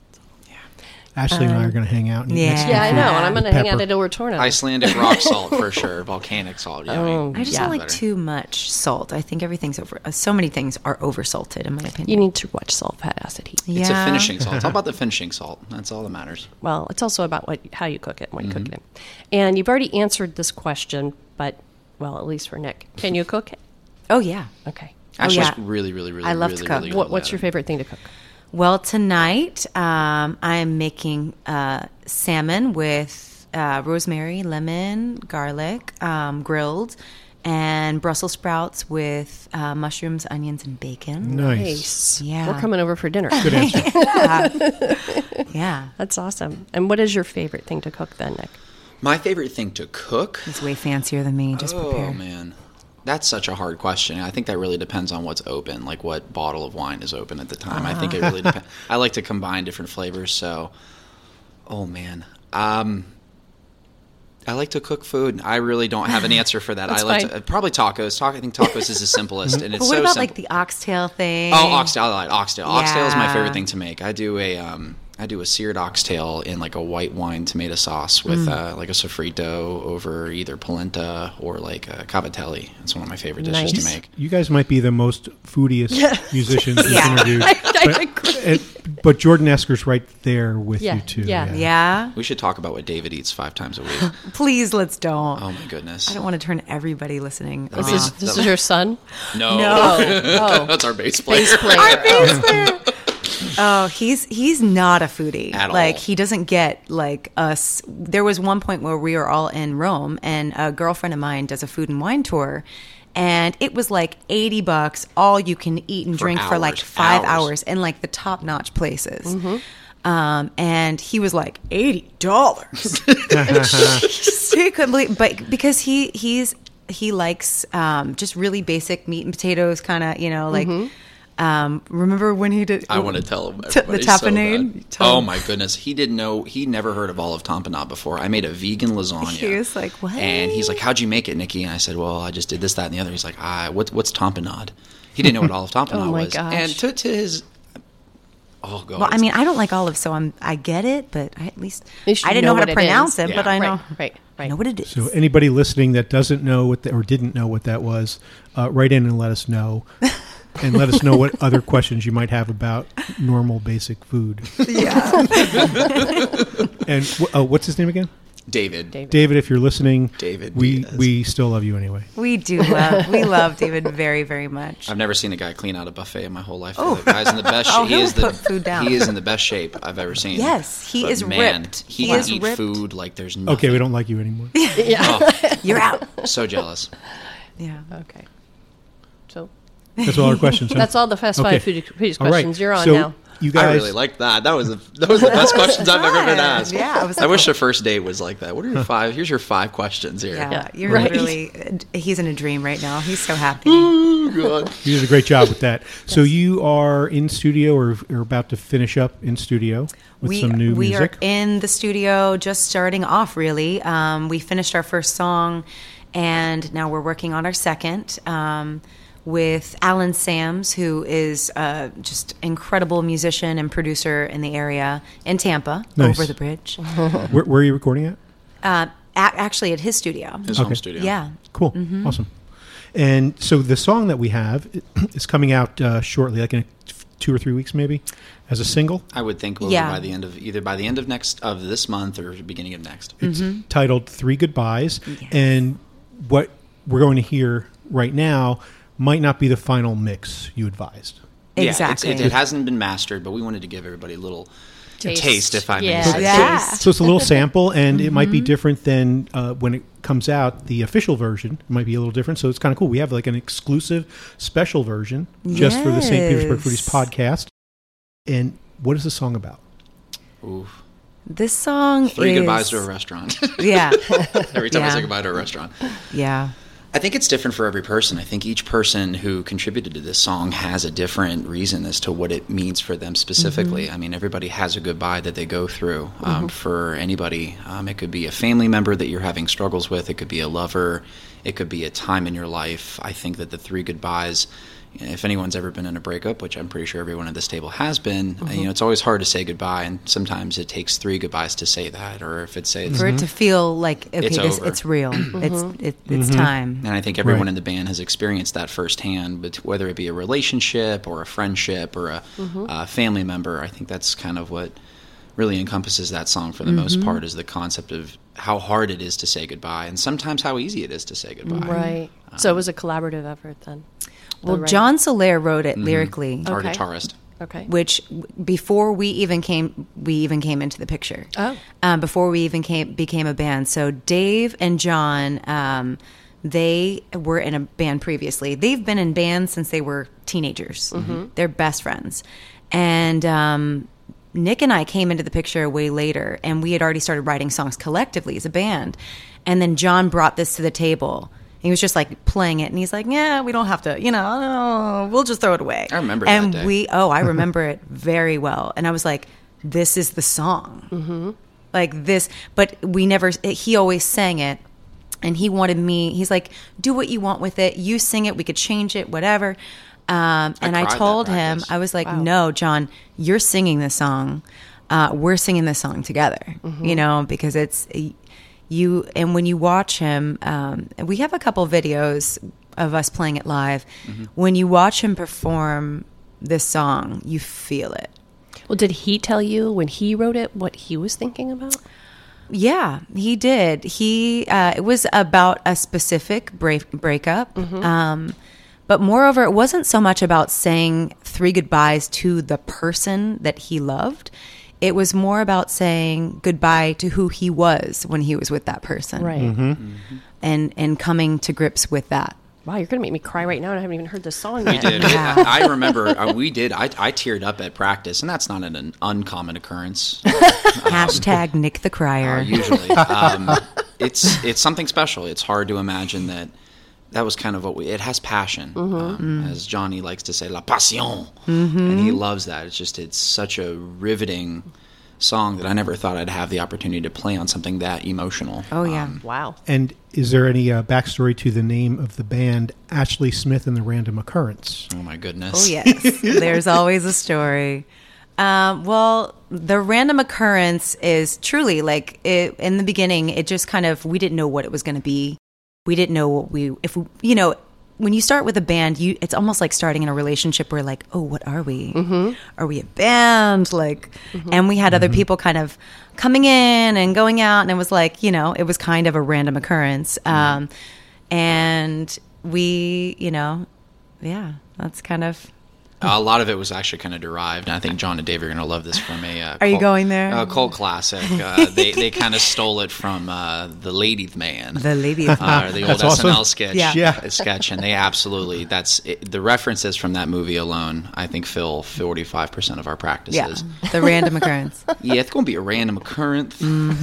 [SPEAKER 1] Ashley and I are going to hang out. And eat
[SPEAKER 8] yeah.
[SPEAKER 1] Mexican
[SPEAKER 5] Yeah, I
[SPEAKER 1] food.
[SPEAKER 5] know, and I'm going to hang out
[SPEAKER 1] Pepper.
[SPEAKER 5] at Il Ritorno.
[SPEAKER 9] Icelandic rock salt for sure. Volcanic salt. Yeah, I mean,
[SPEAKER 5] Oh,
[SPEAKER 8] I just
[SPEAKER 5] Yeah.
[SPEAKER 8] don't like
[SPEAKER 9] better.
[SPEAKER 8] too much salt. I think everything's over. Uh, so many things are over salted, in my opinion.
[SPEAKER 5] You need to watch Salt, Fat, Acid, Heat.
[SPEAKER 8] yeah.
[SPEAKER 9] It's a finishing salt. It's all about the finishing salt. That's all that matters.
[SPEAKER 5] Well, it's also about what how you cook it, what you cook
[SPEAKER 9] Mm-hmm.
[SPEAKER 5] it in. And you've already answered this question, but, well, at least for Nick. Can you cook it?
[SPEAKER 8] Oh yeah.
[SPEAKER 5] Okay.
[SPEAKER 9] Actually,
[SPEAKER 8] yeah.
[SPEAKER 9] it's really, really, really,
[SPEAKER 8] I love to
[SPEAKER 9] really,
[SPEAKER 8] cook.
[SPEAKER 9] really good
[SPEAKER 5] What, what's
[SPEAKER 9] at
[SPEAKER 5] your
[SPEAKER 9] it.
[SPEAKER 5] favorite thing to cook?
[SPEAKER 8] Well, tonight um, I'm making uh, salmon with uh, rosemary, lemon, garlic, um, grilled, and Brussels sprouts with uh, mushrooms, onions, and bacon.
[SPEAKER 1] Nice.
[SPEAKER 8] Yeah.
[SPEAKER 5] We're coming over for dinner.
[SPEAKER 1] Good answer.
[SPEAKER 8] Yeah.
[SPEAKER 5] That's awesome. And what is your favorite thing to cook then, Nick?
[SPEAKER 9] My favorite thing to cook?
[SPEAKER 8] It's way fancier than me. Just
[SPEAKER 9] Oh,
[SPEAKER 8] prepare.
[SPEAKER 9] man. That's such a hard question. I think that really depends on what's open, like what bottle of wine is open at the time. I think it really depends. I like to combine different flavors, so, oh, man. Um, I like to cook food. I really don't have an answer for that. I
[SPEAKER 5] That's
[SPEAKER 9] like
[SPEAKER 5] fine.
[SPEAKER 9] to, uh, probably tacos. Talk, I think tacos is the simplest, and it's
[SPEAKER 8] But what
[SPEAKER 9] so
[SPEAKER 8] about
[SPEAKER 9] simple.
[SPEAKER 8] like the oxtail thing?
[SPEAKER 9] Oh, oxtail! I like oxtail. Oxtail is my
[SPEAKER 8] Yeah.
[SPEAKER 9] favorite thing to make. I do a um, I do a seared oxtail in like a white wine tomato sauce with uh, like a sofrito over either polenta or like a cavatelli. It's one of my favorite dishes
[SPEAKER 5] Nice.
[SPEAKER 9] to make.
[SPEAKER 1] You guys might be the most foodiest musicians we've
[SPEAKER 8] Yeah.
[SPEAKER 1] interviewed.
[SPEAKER 5] I
[SPEAKER 1] but,
[SPEAKER 5] agree.
[SPEAKER 1] it- but Jordan Esker's right there with
[SPEAKER 5] Yeah,
[SPEAKER 1] you, too.
[SPEAKER 5] yeah.
[SPEAKER 8] Yeah.
[SPEAKER 9] We should talk about what David eats five times a week.
[SPEAKER 8] Please, let's don't.
[SPEAKER 9] Oh my goodness!
[SPEAKER 8] I don't want to turn everybody listening
[SPEAKER 9] That'd
[SPEAKER 8] off.
[SPEAKER 9] be-
[SPEAKER 5] This is, this is your son?
[SPEAKER 9] No,
[SPEAKER 8] No.
[SPEAKER 5] Oh.
[SPEAKER 9] that's our bass player.
[SPEAKER 5] Bass player.
[SPEAKER 8] Our bass player. Oh, he's he's not a foodie.
[SPEAKER 9] At
[SPEAKER 8] like
[SPEAKER 9] all.
[SPEAKER 8] he doesn't get like us. There was one point where we were all in Rome, and a girlfriend of mine does a food and wine tour, and it was like eighty bucks, all you can eat and
[SPEAKER 9] For
[SPEAKER 8] drink for like
[SPEAKER 9] hours,
[SPEAKER 8] five
[SPEAKER 9] hours.
[SPEAKER 8] hours in like the top notch places. Um, and he was like, eighty dollars. He couldn't believe, but because he he's he likes um, just really basic meat and potatoes, kind of, you know, like. Mm-hmm. Um, remember when he did?
[SPEAKER 9] I want to tell him
[SPEAKER 8] t- the tapenade.
[SPEAKER 9] So oh my goodness, he didn't know. He never heard of olive tapenade before. I made a vegan lasagna.
[SPEAKER 8] He was like, "What?"
[SPEAKER 9] And he's like, "How'd you make it, Nikki?" And I said, "Well, I just did this, that, and the other." He's like, "Ah, what, what's tapenade?" He didn't know what olive tapenade
[SPEAKER 5] Oh my
[SPEAKER 9] was.
[SPEAKER 5] gosh.
[SPEAKER 9] And to, to his, oh god.
[SPEAKER 8] Well, I mean, I don't like olives, so I'm I get it, but I, at least
[SPEAKER 5] At least you
[SPEAKER 8] I didn't
[SPEAKER 5] know
[SPEAKER 8] know, how
[SPEAKER 5] what
[SPEAKER 8] to
[SPEAKER 5] it
[SPEAKER 8] pronounce
[SPEAKER 5] is.
[SPEAKER 8] it.
[SPEAKER 9] Yeah.
[SPEAKER 8] But I know,
[SPEAKER 5] Right, right, right.
[SPEAKER 8] I know what it is.
[SPEAKER 1] So anybody listening that doesn't know what the, or didn't know what that was, uh, write in and let us know. And let us know what other questions you might have about normal basic food.
[SPEAKER 8] Yeah.
[SPEAKER 1] And wh- uh, what's his name again?
[SPEAKER 9] David.
[SPEAKER 5] David.
[SPEAKER 1] David, if you're listening,
[SPEAKER 9] David
[SPEAKER 1] we
[SPEAKER 9] Diaz.
[SPEAKER 1] we still love you anyway.
[SPEAKER 8] We do love we love David very, very much.
[SPEAKER 9] I've never seen a guy clean out a buffet in my whole life.
[SPEAKER 8] Oh.
[SPEAKER 9] The guy's in the best.
[SPEAKER 8] Oh,
[SPEAKER 9] he
[SPEAKER 8] he'll
[SPEAKER 9] is the
[SPEAKER 8] put food down.
[SPEAKER 9] He is in the best shape I've ever seen.
[SPEAKER 8] Yes, he
[SPEAKER 9] But
[SPEAKER 8] is
[SPEAKER 9] man,
[SPEAKER 8] ripped.
[SPEAKER 9] He,
[SPEAKER 8] He
[SPEAKER 9] can
[SPEAKER 8] is
[SPEAKER 9] eat
[SPEAKER 8] ripped.
[SPEAKER 9] food like there's nothing.
[SPEAKER 1] Okay, we don't like you anymore.
[SPEAKER 5] Yeah.
[SPEAKER 9] Oh,
[SPEAKER 8] You're out.
[SPEAKER 9] so jealous.
[SPEAKER 8] Yeah.
[SPEAKER 5] Okay. So
[SPEAKER 1] That's all our questions. Huh?
[SPEAKER 5] that's all the fast
[SPEAKER 1] Okay.
[SPEAKER 5] five food foodies
[SPEAKER 1] All right.
[SPEAKER 5] questions. You're on
[SPEAKER 1] so
[SPEAKER 5] now.
[SPEAKER 1] You guys,
[SPEAKER 9] I really liked that. That was the that was the best questions I've ever been
[SPEAKER 8] fun.
[SPEAKER 9] asked.
[SPEAKER 8] Yeah, I was
[SPEAKER 9] I
[SPEAKER 8] like-
[SPEAKER 9] wish the first date was like that. What are your five? Here's your five questions here.
[SPEAKER 8] Yeah,
[SPEAKER 5] Yeah.
[SPEAKER 8] you're
[SPEAKER 5] Right.
[SPEAKER 8] literally. He's in a dream right now. He's so happy.
[SPEAKER 9] Oh god.
[SPEAKER 1] you did a great job with that. So you are in studio or are about to finish up in studio with
[SPEAKER 8] we
[SPEAKER 1] some new
[SPEAKER 8] we
[SPEAKER 1] music.
[SPEAKER 8] are in the studio, just starting off. Really, um, we finished our first song, and now we're working on our second. Um, with Alan Sams, who is uh, just incredible musician and producer in the area in Tampa,
[SPEAKER 1] Nice.
[SPEAKER 8] over the bridge.
[SPEAKER 1] where, where are you recording at?
[SPEAKER 8] Uh, a- actually, at his studio.
[SPEAKER 9] His
[SPEAKER 1] Okay.
[SPEAKER 9] home studio.
[SPEAKER 8] Yeah.
[SPEAKER 1] Cool.
[SPEAKER 8] Mm-hmm.
[SPEAKER 1] Awesome. And so the song that we have is coming out uh, shortly, like in two or three weeks maybe, as a single.
[SPEAKER 9] I would think we'll
[SPEAKER 8] Yeah.
[SPEAKER 9] by the end of either by the end of next of this month or beginning of next.
[SPEAKER 1] It's
[SPEAKER 8] Mm-hmm.
[SPEAKER 1] titled Three Goodbyes.
[SPEAKER 8] Yes.
[SPEAKER 1] And what we're going to hear right now might not be the final mix you advised.
[SPEAKER 8] Exactly.
[SPEAKER 9] Yeah, it's, it, it hasn't been mastered, but we wanted to give everybody a little taste,
[SPEAKER 5] Taste.
[SPEAKER 9] if I may
[SPEAKER 5] Yeah.
[SPEAKER 9] say.
[SPEAKER 8] Yeah.
[SPEAKER 1] So it's a little sample, and it might be
[SPEAKER 8] Mm-hmm.
[SPEAKER 1] different than uh, when it comes out. The official version might be a little different, so it's kind of cool. We have like an exclusive special version just for the Saint Petersburg Foodies
[SPEAKER 8] Yes.
[SPEAKER 1] podcast. And what is the song about?
[SPEAKER 9] Oof.
[SPEAKER 8] This song
[SPEAKER 9] Three
[SPEAKER 8] is
[SPEAKER 9] goodbyes to a restaurant.
[SPEAKER 8] yeah,
[SPEAKER 9] Every time I
[SPEAKER 8] Yeah.
[SPEAKER 9] say goodbye to a restaurant.
[SPEAKER 8] yeah.
[SPEAKER 9] I think it's different for every person. I think each person who contributed to this song has a different reason as to what it means for them specifically.
[SPEAKER 8] Mm-hmm.
[SPEAKER 9] I mean, everybody has a goodbye that they go through. Um, for anybody, um, it could be a family member that you're having struggles with. It could be a lover. It could be a time in your life. I think that the three goodbyes, if anyone's ever been in a breakup, which I'm pretty sure everyone at this table has been, uh, you know, it's always hard to say goodbye, and sometimes it takes three goodbyes to say that, or if it says
[SPEAKER 8] For it to feel like okay,
[SPEAKER 9] It's
[SPEAKER 8] this
[SPEAKER 9] over.
[SPEAKER 8] it's real. It's it, it's
[SPEAKER 1] Mm-hmm.
[SPEAKER 8] time.
[SPEAKER 9] And I think everyone
[SPEAKER 1] Right.
[SPEAKER 9] in the band has experienced that firsthand, but whether it be a relationship or a friendship or a uh, family member, I think that's kind of what really encompasses that song for the most part, is the concept of how hard it is to say goodbye and sometimes how easy it is to say goodbye.
[SPEAKER 5] Right. so it was a collaborative effort then.
[SPEAKER 8] Well,
[SPEAKER 5] The writing.
[SPEAKER 8] John Soler wrote it lyrically,
[SPEAKER 9] Our
[SPEAKER 5] Okay.
[SPEAKER 9] guitarist.
[SPEAKER 5] Okay.
[SPEAKER 8] which before we even came we even came into the picture.
[SPEAKER 5] Oh.
[SPEAKER 8] Um, before we even came became a band. So Dave and John, um, they were in a band previously. They've been in bands since they were teenagers. They're best friends, and um, Nick and I came into the picture way later, and we had already started writing songs collectively as a band. And then John brought this to the table. He was just like playing it, and he's like, "Yeah, we don't have to, you know, oh, we'll just throw it away."
[SPEAKER 9] I remember
[SPEAKER 8] and
[SPEAKER 9] that day.
[SPEAKER 8] we, oh, I remember it very well. And I was like, "This is the song, mm-hmm. like this." But we never. He always sang it, and he wanted me. He's like, "Do what you want with it. You sing it. We could change it, whatever." Um, and I,
[SPEAKER 9] cried that
[SPEAKER 8] told him,
[SPEAKER 9] practice.
[SPEAKER 8] I was like,
[SPEAKER 5] Wow.
[SPEAKER 8] "No, John, you're singing this song. Uh, we're singing this song together. You know, because it's." You and when you watch him, um, we have a couple videos of us playing it live.
[SPEAKER 9] Mm-hmm.
[SPEAKER 8] When you watch him perform this song, you feel it.
[SPEAKER 5] Well, did he tell you when he wrote it what he was thinking about?
[SPEAKER 8] Yeah, he did. He uh, it was about a specific break, breakup, um, but moreover, it wasn't so much about saying three goodbyes to the person that he loved. It was more about saying goodbye to who he was when he was with that person,
[SPEAKER 5] Right.
[SPEAKER 1] Mm-hmm.
[SPEAKER 8] and and coming to grips with that.
[SPEAKER 5] Wow, you're going to make me cry right now, and I haven't even heard this song
[SPEAKER 9] We
[SPEAKER 5] yet.
[SPEAKER 9] did.
[SPEAKER 8] Yeah.
[SPEAKER 9] I, I remember uh, we did. I, I teared up at practice, and that's not an, an uncommon occurrence.
[SPEAKER 8] Hashtag Nick the Crier.
[SPEAKER 9] Uh, usually, um, it's it's something special. It's hard to imagine that that was kind of what we. It has passion, um, as Johnny likes to say, la passion, and he loves that. It's just it's such a riveting song that I never thought I'd have the opportunity to play on something that emotional.
[SPEAKER 8] Oh, yeah.
[SPEAKER 9] Um,
[SPEAKER 5] Wow.
[SPEAKER 1] And is there any uh, backstory to the name of the band, Ashley Smith and the Random Occurrence?
[SPEAKER 9] oh my goodness.
[SPEAKER 8] Oh, yes. There's always a story. Um, well, the random occurrence is truly like it, in the beginning, it just kind of, we didn't know what it was going to be. We didn't know what we, if we, you know, when you start with a band, you it's almost like starting in a relationship where like, oh, what are we? Mm-hmm. Are we a band? Like, mm-hmm. And we had other people kind of coming in and going out, and it was like, you know, it was kind of a random occurrence. Um, and we, you know, yeah, that's kind of.
[SPEAKER 9] A lot of it was actually kind of derived, and I think John and Dave are going to love this from a. Uh,
[SPEAKER 8] Are you
[SPEAKER 9] cult,
[SPEAKER 8] going there?
[SPEAKER 9] A cult classic. Uh, they they kind of stole it from uh, the Ladies Man.
[SPEAKER 8] The Ladies
[SPEAKER 9] Uh,
[SPEAKER 8] Man.
[SPEAKER 9] the old
[SPEAKER 1] That's
[SPEAKER 9] S N L
[SPEAKER 1] awesome.
[SPEAKER 9] sketch.
[SPEAKER 8] Yeah.
[SPEAKER 1] Yeah.
[SPEAKER 9] sketch, and they absolutely that's it, the references from that movie alone. I think fill forty-five percent of our
[SPEAKER 8] Yeah,
[SPEAKER 9] practices.
[SPEAKER 8] the random occurrence.
[SPEAKER 9] Yeah, it's going to be a random occurrence.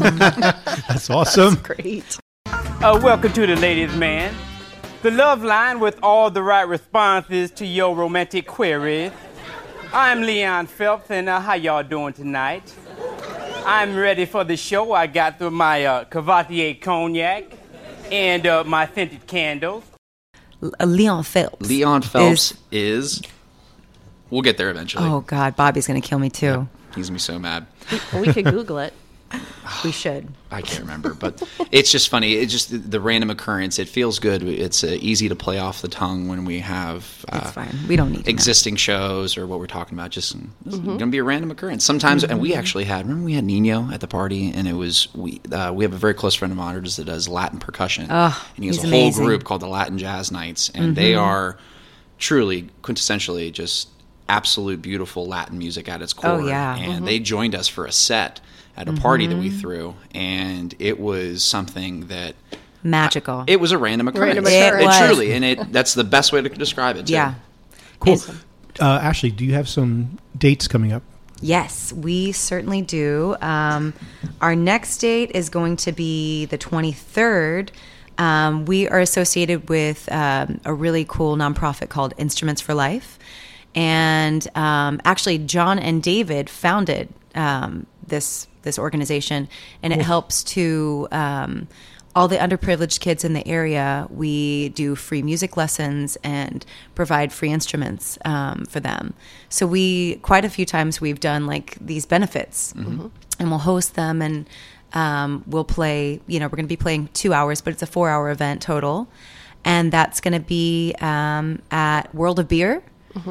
[SPEAKER 1] That's awesome.
[SPEAKER 5] Great.
[SPEAKER 11] Uh, welcome to the Ladies Man, the love line with all the right responses to your romantic queries. I'm Leon Phelps, and uh, how y'all doing tonight? I'm ready for the show. I got through my uh, Cavatier cognac and uh, my scented candles.
[SPEAKER 8] L- Leon Phelps.
[SPEAKER 9] Leon Phelps is, We'll get there eventually.
[SPEAKER 8] Oh, God. Bobby's going to kill me, too.
[SPEAKER 9] He's going to be so mad.
[SPEAKER 5] Well, we could Google it.
[SPEAKER 8] We should.
[SPEAKER 9] I can't remember, but it's just funny. It's just the, the random occurrence. It feels good. It's uh, easy to play off the tongue when we have uh,
[SPEAKER 8] It's fine. We don't need to
[SPEAKER 9] existing shows or what we're talking about. Just this is going to be a random occurrence sometimes. And we actually had. Remember, we had Nino at the party, and it was we. Uh, we have a very close friend of ours that does Latin percussion,
[SPEAKER 8] Oh,
[SPEAKER 9] and he has
[SPEAKER 8] he's
[SPEAKER 9] a whole
[SPEAKER 8] amazing.
[SPEAKER 9] group called the Latin Jazz Nights, and they are truly quintessentially just absolute beautiful Latin music at its core.
[SPEAKER 8] Oh, yeah.
[SPEAKER 9] And they joined us for a set at a party that we threw, and it was something that
[SPEAKER 8] Magical.
[SPEAKER 9] it was a random occurrence.
[SPEAKER 5] Random occurrence.
[SPEAKER 8] It was.
[SPEAKER 9] truly, and it that's the best way to describe it. Too.
[SPEAKER 8] yeah.
[SPEAKER 1] Cool.
[SPEAKER 8] And-
[SPEAKER 1] Uh, Ashley, do you have some dates coming up?
[SPEAKER 8] Yes, we certainly do. Um, our next date is going to be the twenty-third. Um, we are associated with um, a really cool nonprofit called Instruments for Life. And um, actually, John and David founded um, this this organization, and it helps to um, all the underprivileged kids in the area. We do free music lessons and provide free instruments um, for them. So we quite a few times we've done like these benefits, and we'll host them, and um, we'll play. You know, we're going to be playing two hours, but it's a four-hour event total, and that's going to be um, at World of Beer.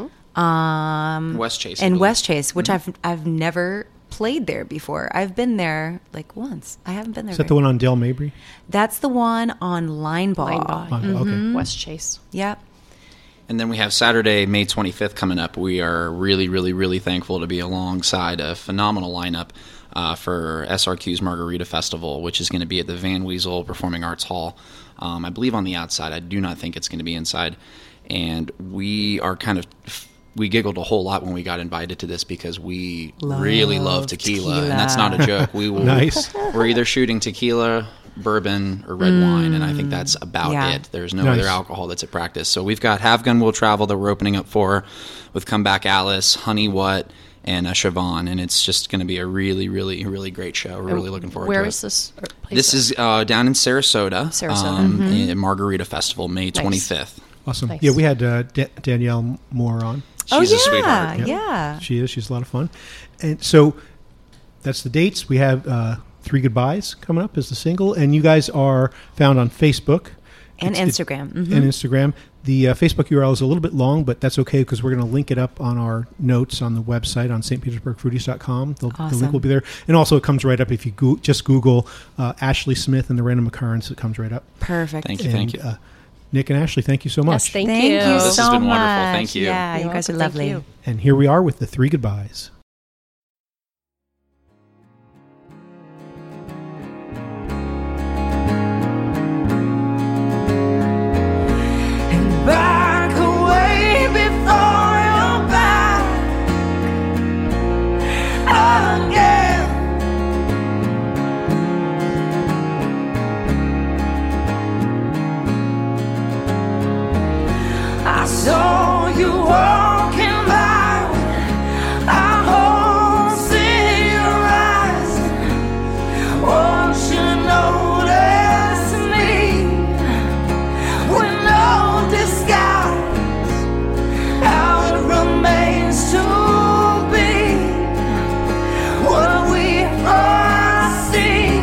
[SPEAKER 8] Um,
[SPEAKER 9] West Chase, I
[SPEAKER 8] in
[SPEAKER 9] believe.
[SPEAKER 8] West Chase, which I've I've never played there before. I've been there like once. I haven't been there.
[SPEAKER 1] Is that the
[SPEAKER 8] very-
[SPEAKER 1] one on Dale Mabry?
[SPEAKER 8] That's the one on Line Ball.
[SPEAKER 5] Line Ball.
[SPEAKER 1] On- Okay.
[SPEAKER 5] West Chase.
[SPEAKER 8] Yep.
[SPEAKER 9] And then we have Saturday, May twenty-fifth coming up. We are really, really, really thankful to be alongside a phenomenal lineup uh, for S R Q's Margarita Festival, which is going to be at the Van Wezel Performing Arts Hall. Um, I believe on the outside. I do not think it's going to be inside. And we are kind of... We giggled a whole lot when we got invited to this because we
[SPEAKER 8] Love
[SPEAKER 9] really love tequila,
[SPEAKER 8] tequila.
[SPEAKER 9] and that's not a joke. We will,
[SPEAKER 1] Nice.
[SPEAKER 9] We're either shooting tequila, bourbon, or red wine, and I think that's about
[SPEAKER 8] Yeah.
[SPEAKER 9] it. There's no
[SPEAKER 1] Nice.
[SPEAKER 9] other alcohol that's at practice. So we've got Have Gun Will Travel that we're opening up for with Comeback Alice, Honey What, and uh, Siobhan, and it's just going to be a really, really, really great show. We're really looking forward
[SPEAKER 5] Where
[SPEAKER 9] to
[SPEAKER 5] is
[SPEAKER 9] it.
[SPEAKER 5] this uh, place?
[SPEAKER 9] This is uh, down in Sarasota,
[SPEAKER 5] Sarasota.
[SPEAKER 9] um, in Margarita Festival, May twenty-fifth.
[SPEAKER 1] Awesome.
[SPEAKER 5] Nice.
[SPEAKER 1] Yeah, we had uh, Da- Danielle Moore on.
[SPEAKER 9] She's
[SPEAKER 8] oh,
[SPEAKER 9] a sweetheart.
[SPEAKER 8] yeah,
[SPEAKER 1] Yep.
[SPEAKER 8] yeah.
[SPEAKER 1] She is. She's a lot of fun. And so that's the dates. We have uh, Three Goodbyes coming up as the single, and you guys are found on Facebook
[SPEAKER 8] And
[SPEAKER 1] It's- it-
[SPEAKER 8] Instagram. Mhm.
[SPEAKER 1] And Instagram. The uh, Facebook U R L is a little bit long, but that's okay because we're going to link it up on our notes on the website on s t petersburg foodies dot com. The, the
[SPEAKER 8] Awesome.
[SPEAKER 1] link will be there. And also it comes right up if you go- just Google uh, Ashley Smith and the Random Occurrence. It comes right up.
[SPEAKER 8] Perfect.
[SPEAKER 9] Thank you,
[SPEAKER 1] And,
[SPEAKER 9] thank you.
[SPEAKER 1] Uh, Nick and Ashley, thank you so much.
[SPEAKER 5] Yes, thank,
[SPEAKER 8] Thank
[SPEAKER 5] you.
[SPEAKER 8] you
[SPEAKER 9] This has
[SPEAKER 8] so
[SPEAKER 9] been
[SPEAKER 8] much.
[SPEAKER 9] wonderful. Thank you.
[SPEAKER 8] Yeah,
[SPEAKER 5] You're
[SPEAKER 8] you guys are
[SPEAKER 5] welcome. Thank
[SPEAKER 8] lovely.
[SPEAKER 5] you.
[SPEAKER 1] And here we are with the Three Goodbyes.
[SPEAKER 8] And
[SPEAKER 12] saw you walking by. I hope see your eyes. Won't you notice me with no disguise? How it remains to be what we are seeing.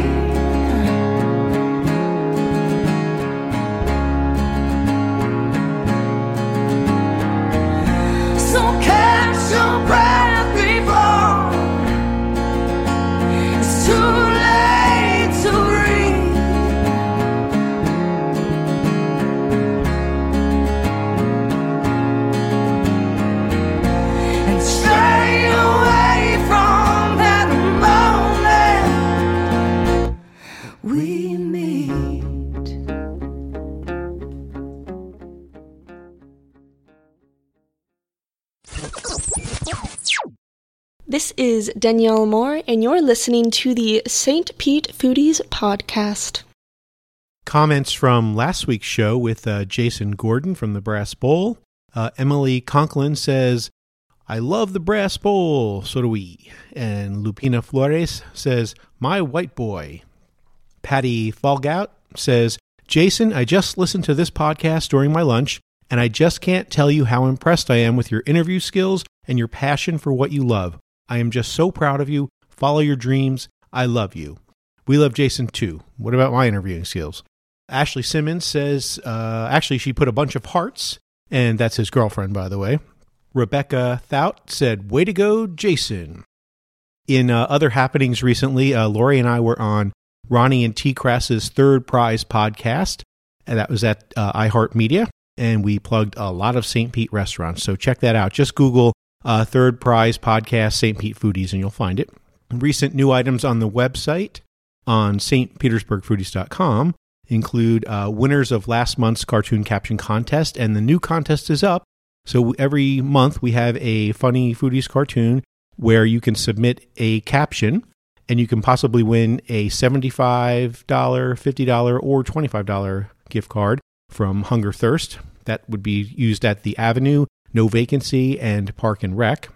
[SPEAKER 12] So catch your breath before it's too late to breathe. And stay away from that moment we meet.
[SPEAKER 13] This is Danielle Moore, and you're listening to the Saint Pete Foodies podcast.
[SPEAKER 1] Comments from last week's show with uh, Jason Gordon from the Brass Bowl. Uh, Emily Conklin says, I love the Brass Bowl, so do we. And Lupina Flores says, my white boy. Patty Falgout says, Jason, I just listened to this podcast during my lunch, and I just can't tell you how impressed I am with your interview skills and your passion for what you love. I am just so proud of you. Follow your dreams. I love you. We love Jason too. What about my interviewing skills? Ashley Simmons says, uh, actually, she put a bunch of hearts, and that's his girlfriend, by the way. Rebecca Thout said, way to go, Jason. In uh, other happenings recently, uh, Lori and I were on Ronnie and T. Crass's Third Prize podcast, and that was at uh, iHeartMedia, and we plugged a lot of Saint Pete restaurants, so check that out. Just Google uh, Third Prize podcast Saint Pete Foodies, and you'll find it. Recent new items on the website on S T Petersburg Foodies dot com include uh, winners of last month's cartoon caption contest, and the new contest is up. So every month we have a Funny Foodies cartoon where you can submit a caption, and you can possibly win a seventy-five dollars, fifty dollars, or twenty-five dollars gift card from Hunger Thirst. That would be used at the Avenue, No Vacancy, and Park and Rec.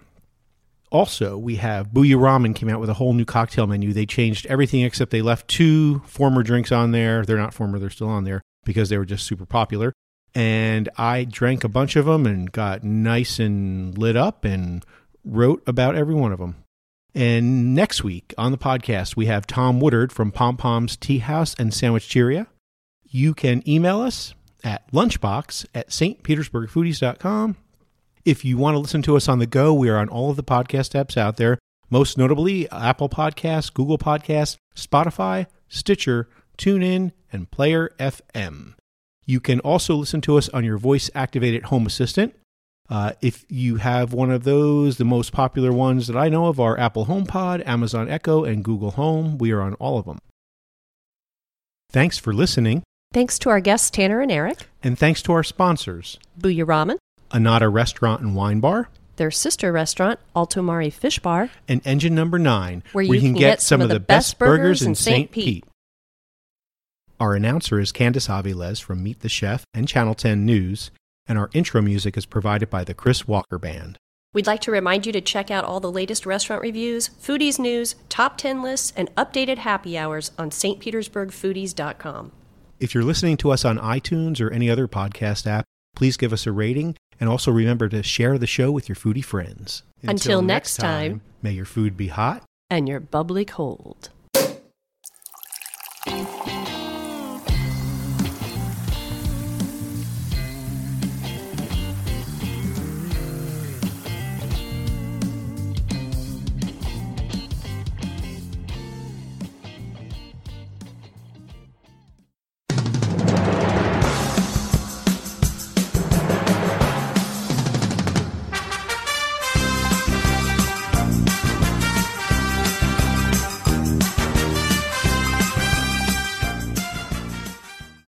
[SPEAKER 1] Also, we have Booyah Ramen came out with a whole new cocktail menu. They changed everything except they left two former drinks on there. They're not former, they're still on there because they were just super popular. And I drank a bunch of them and got nice and lit up and wrote about every one of them. And next week on the podcast, we have Tom Woodard from Pom Pom's Tea House and Sandwicheria. You can email us at lunchbox at S T Petersburg Foodies dot com. If you want to listen to us on the go, we are on all of the podcast apps out there, most notably Apple Podcasts, Google Podcasts, Spotify, Stitcher, TuneIn, and Player F M. You can also listen to us on your voice-activated home assistant. Uh, if you have one of those, the most popular ones that I know of are Apple HomePod, Amazon Echo, and Google Home. We are on all of them. Thanks for listening.
[SPEAKER 5] Thanks to our guests, Tanner and Eric.
[SPEAKER 1] And thanks to our sponsors,
[SPEAKER 5] Booyah Ramen,
[SPEAKER 1] Anata Restaurant and Wine Bar,
[SPEAKER 5] their sister restaurant, Alto Mare Fish Bar,
[SPEAKER 1] and Engine Number nine,
[SPEAKER 5] where you, where you can, can get some of the best burgers in Saint Pete. Pete.
[SPEAKER 1] Our announcer is Candice Aviles from Meet the Chef and Channel ten News, and our intro music is provided by the Chris Walker Band.
[SPEAKER 5] We'd like to remind you to check out all the latest restaurant reviews, foodies news, top ten lists, and updated happy hours on S T Petersburg Foodies dot com.
[SPEAKER 1] If you're listening to us on iTunes or any other podcast app, please give us a rating, and also remember to share the show with your foodie friends.
[SPEAKER 5] Until, Until next time,
[SPEAKER 1] may your food be hot
[SPEAKER 5] and your bubbly cold.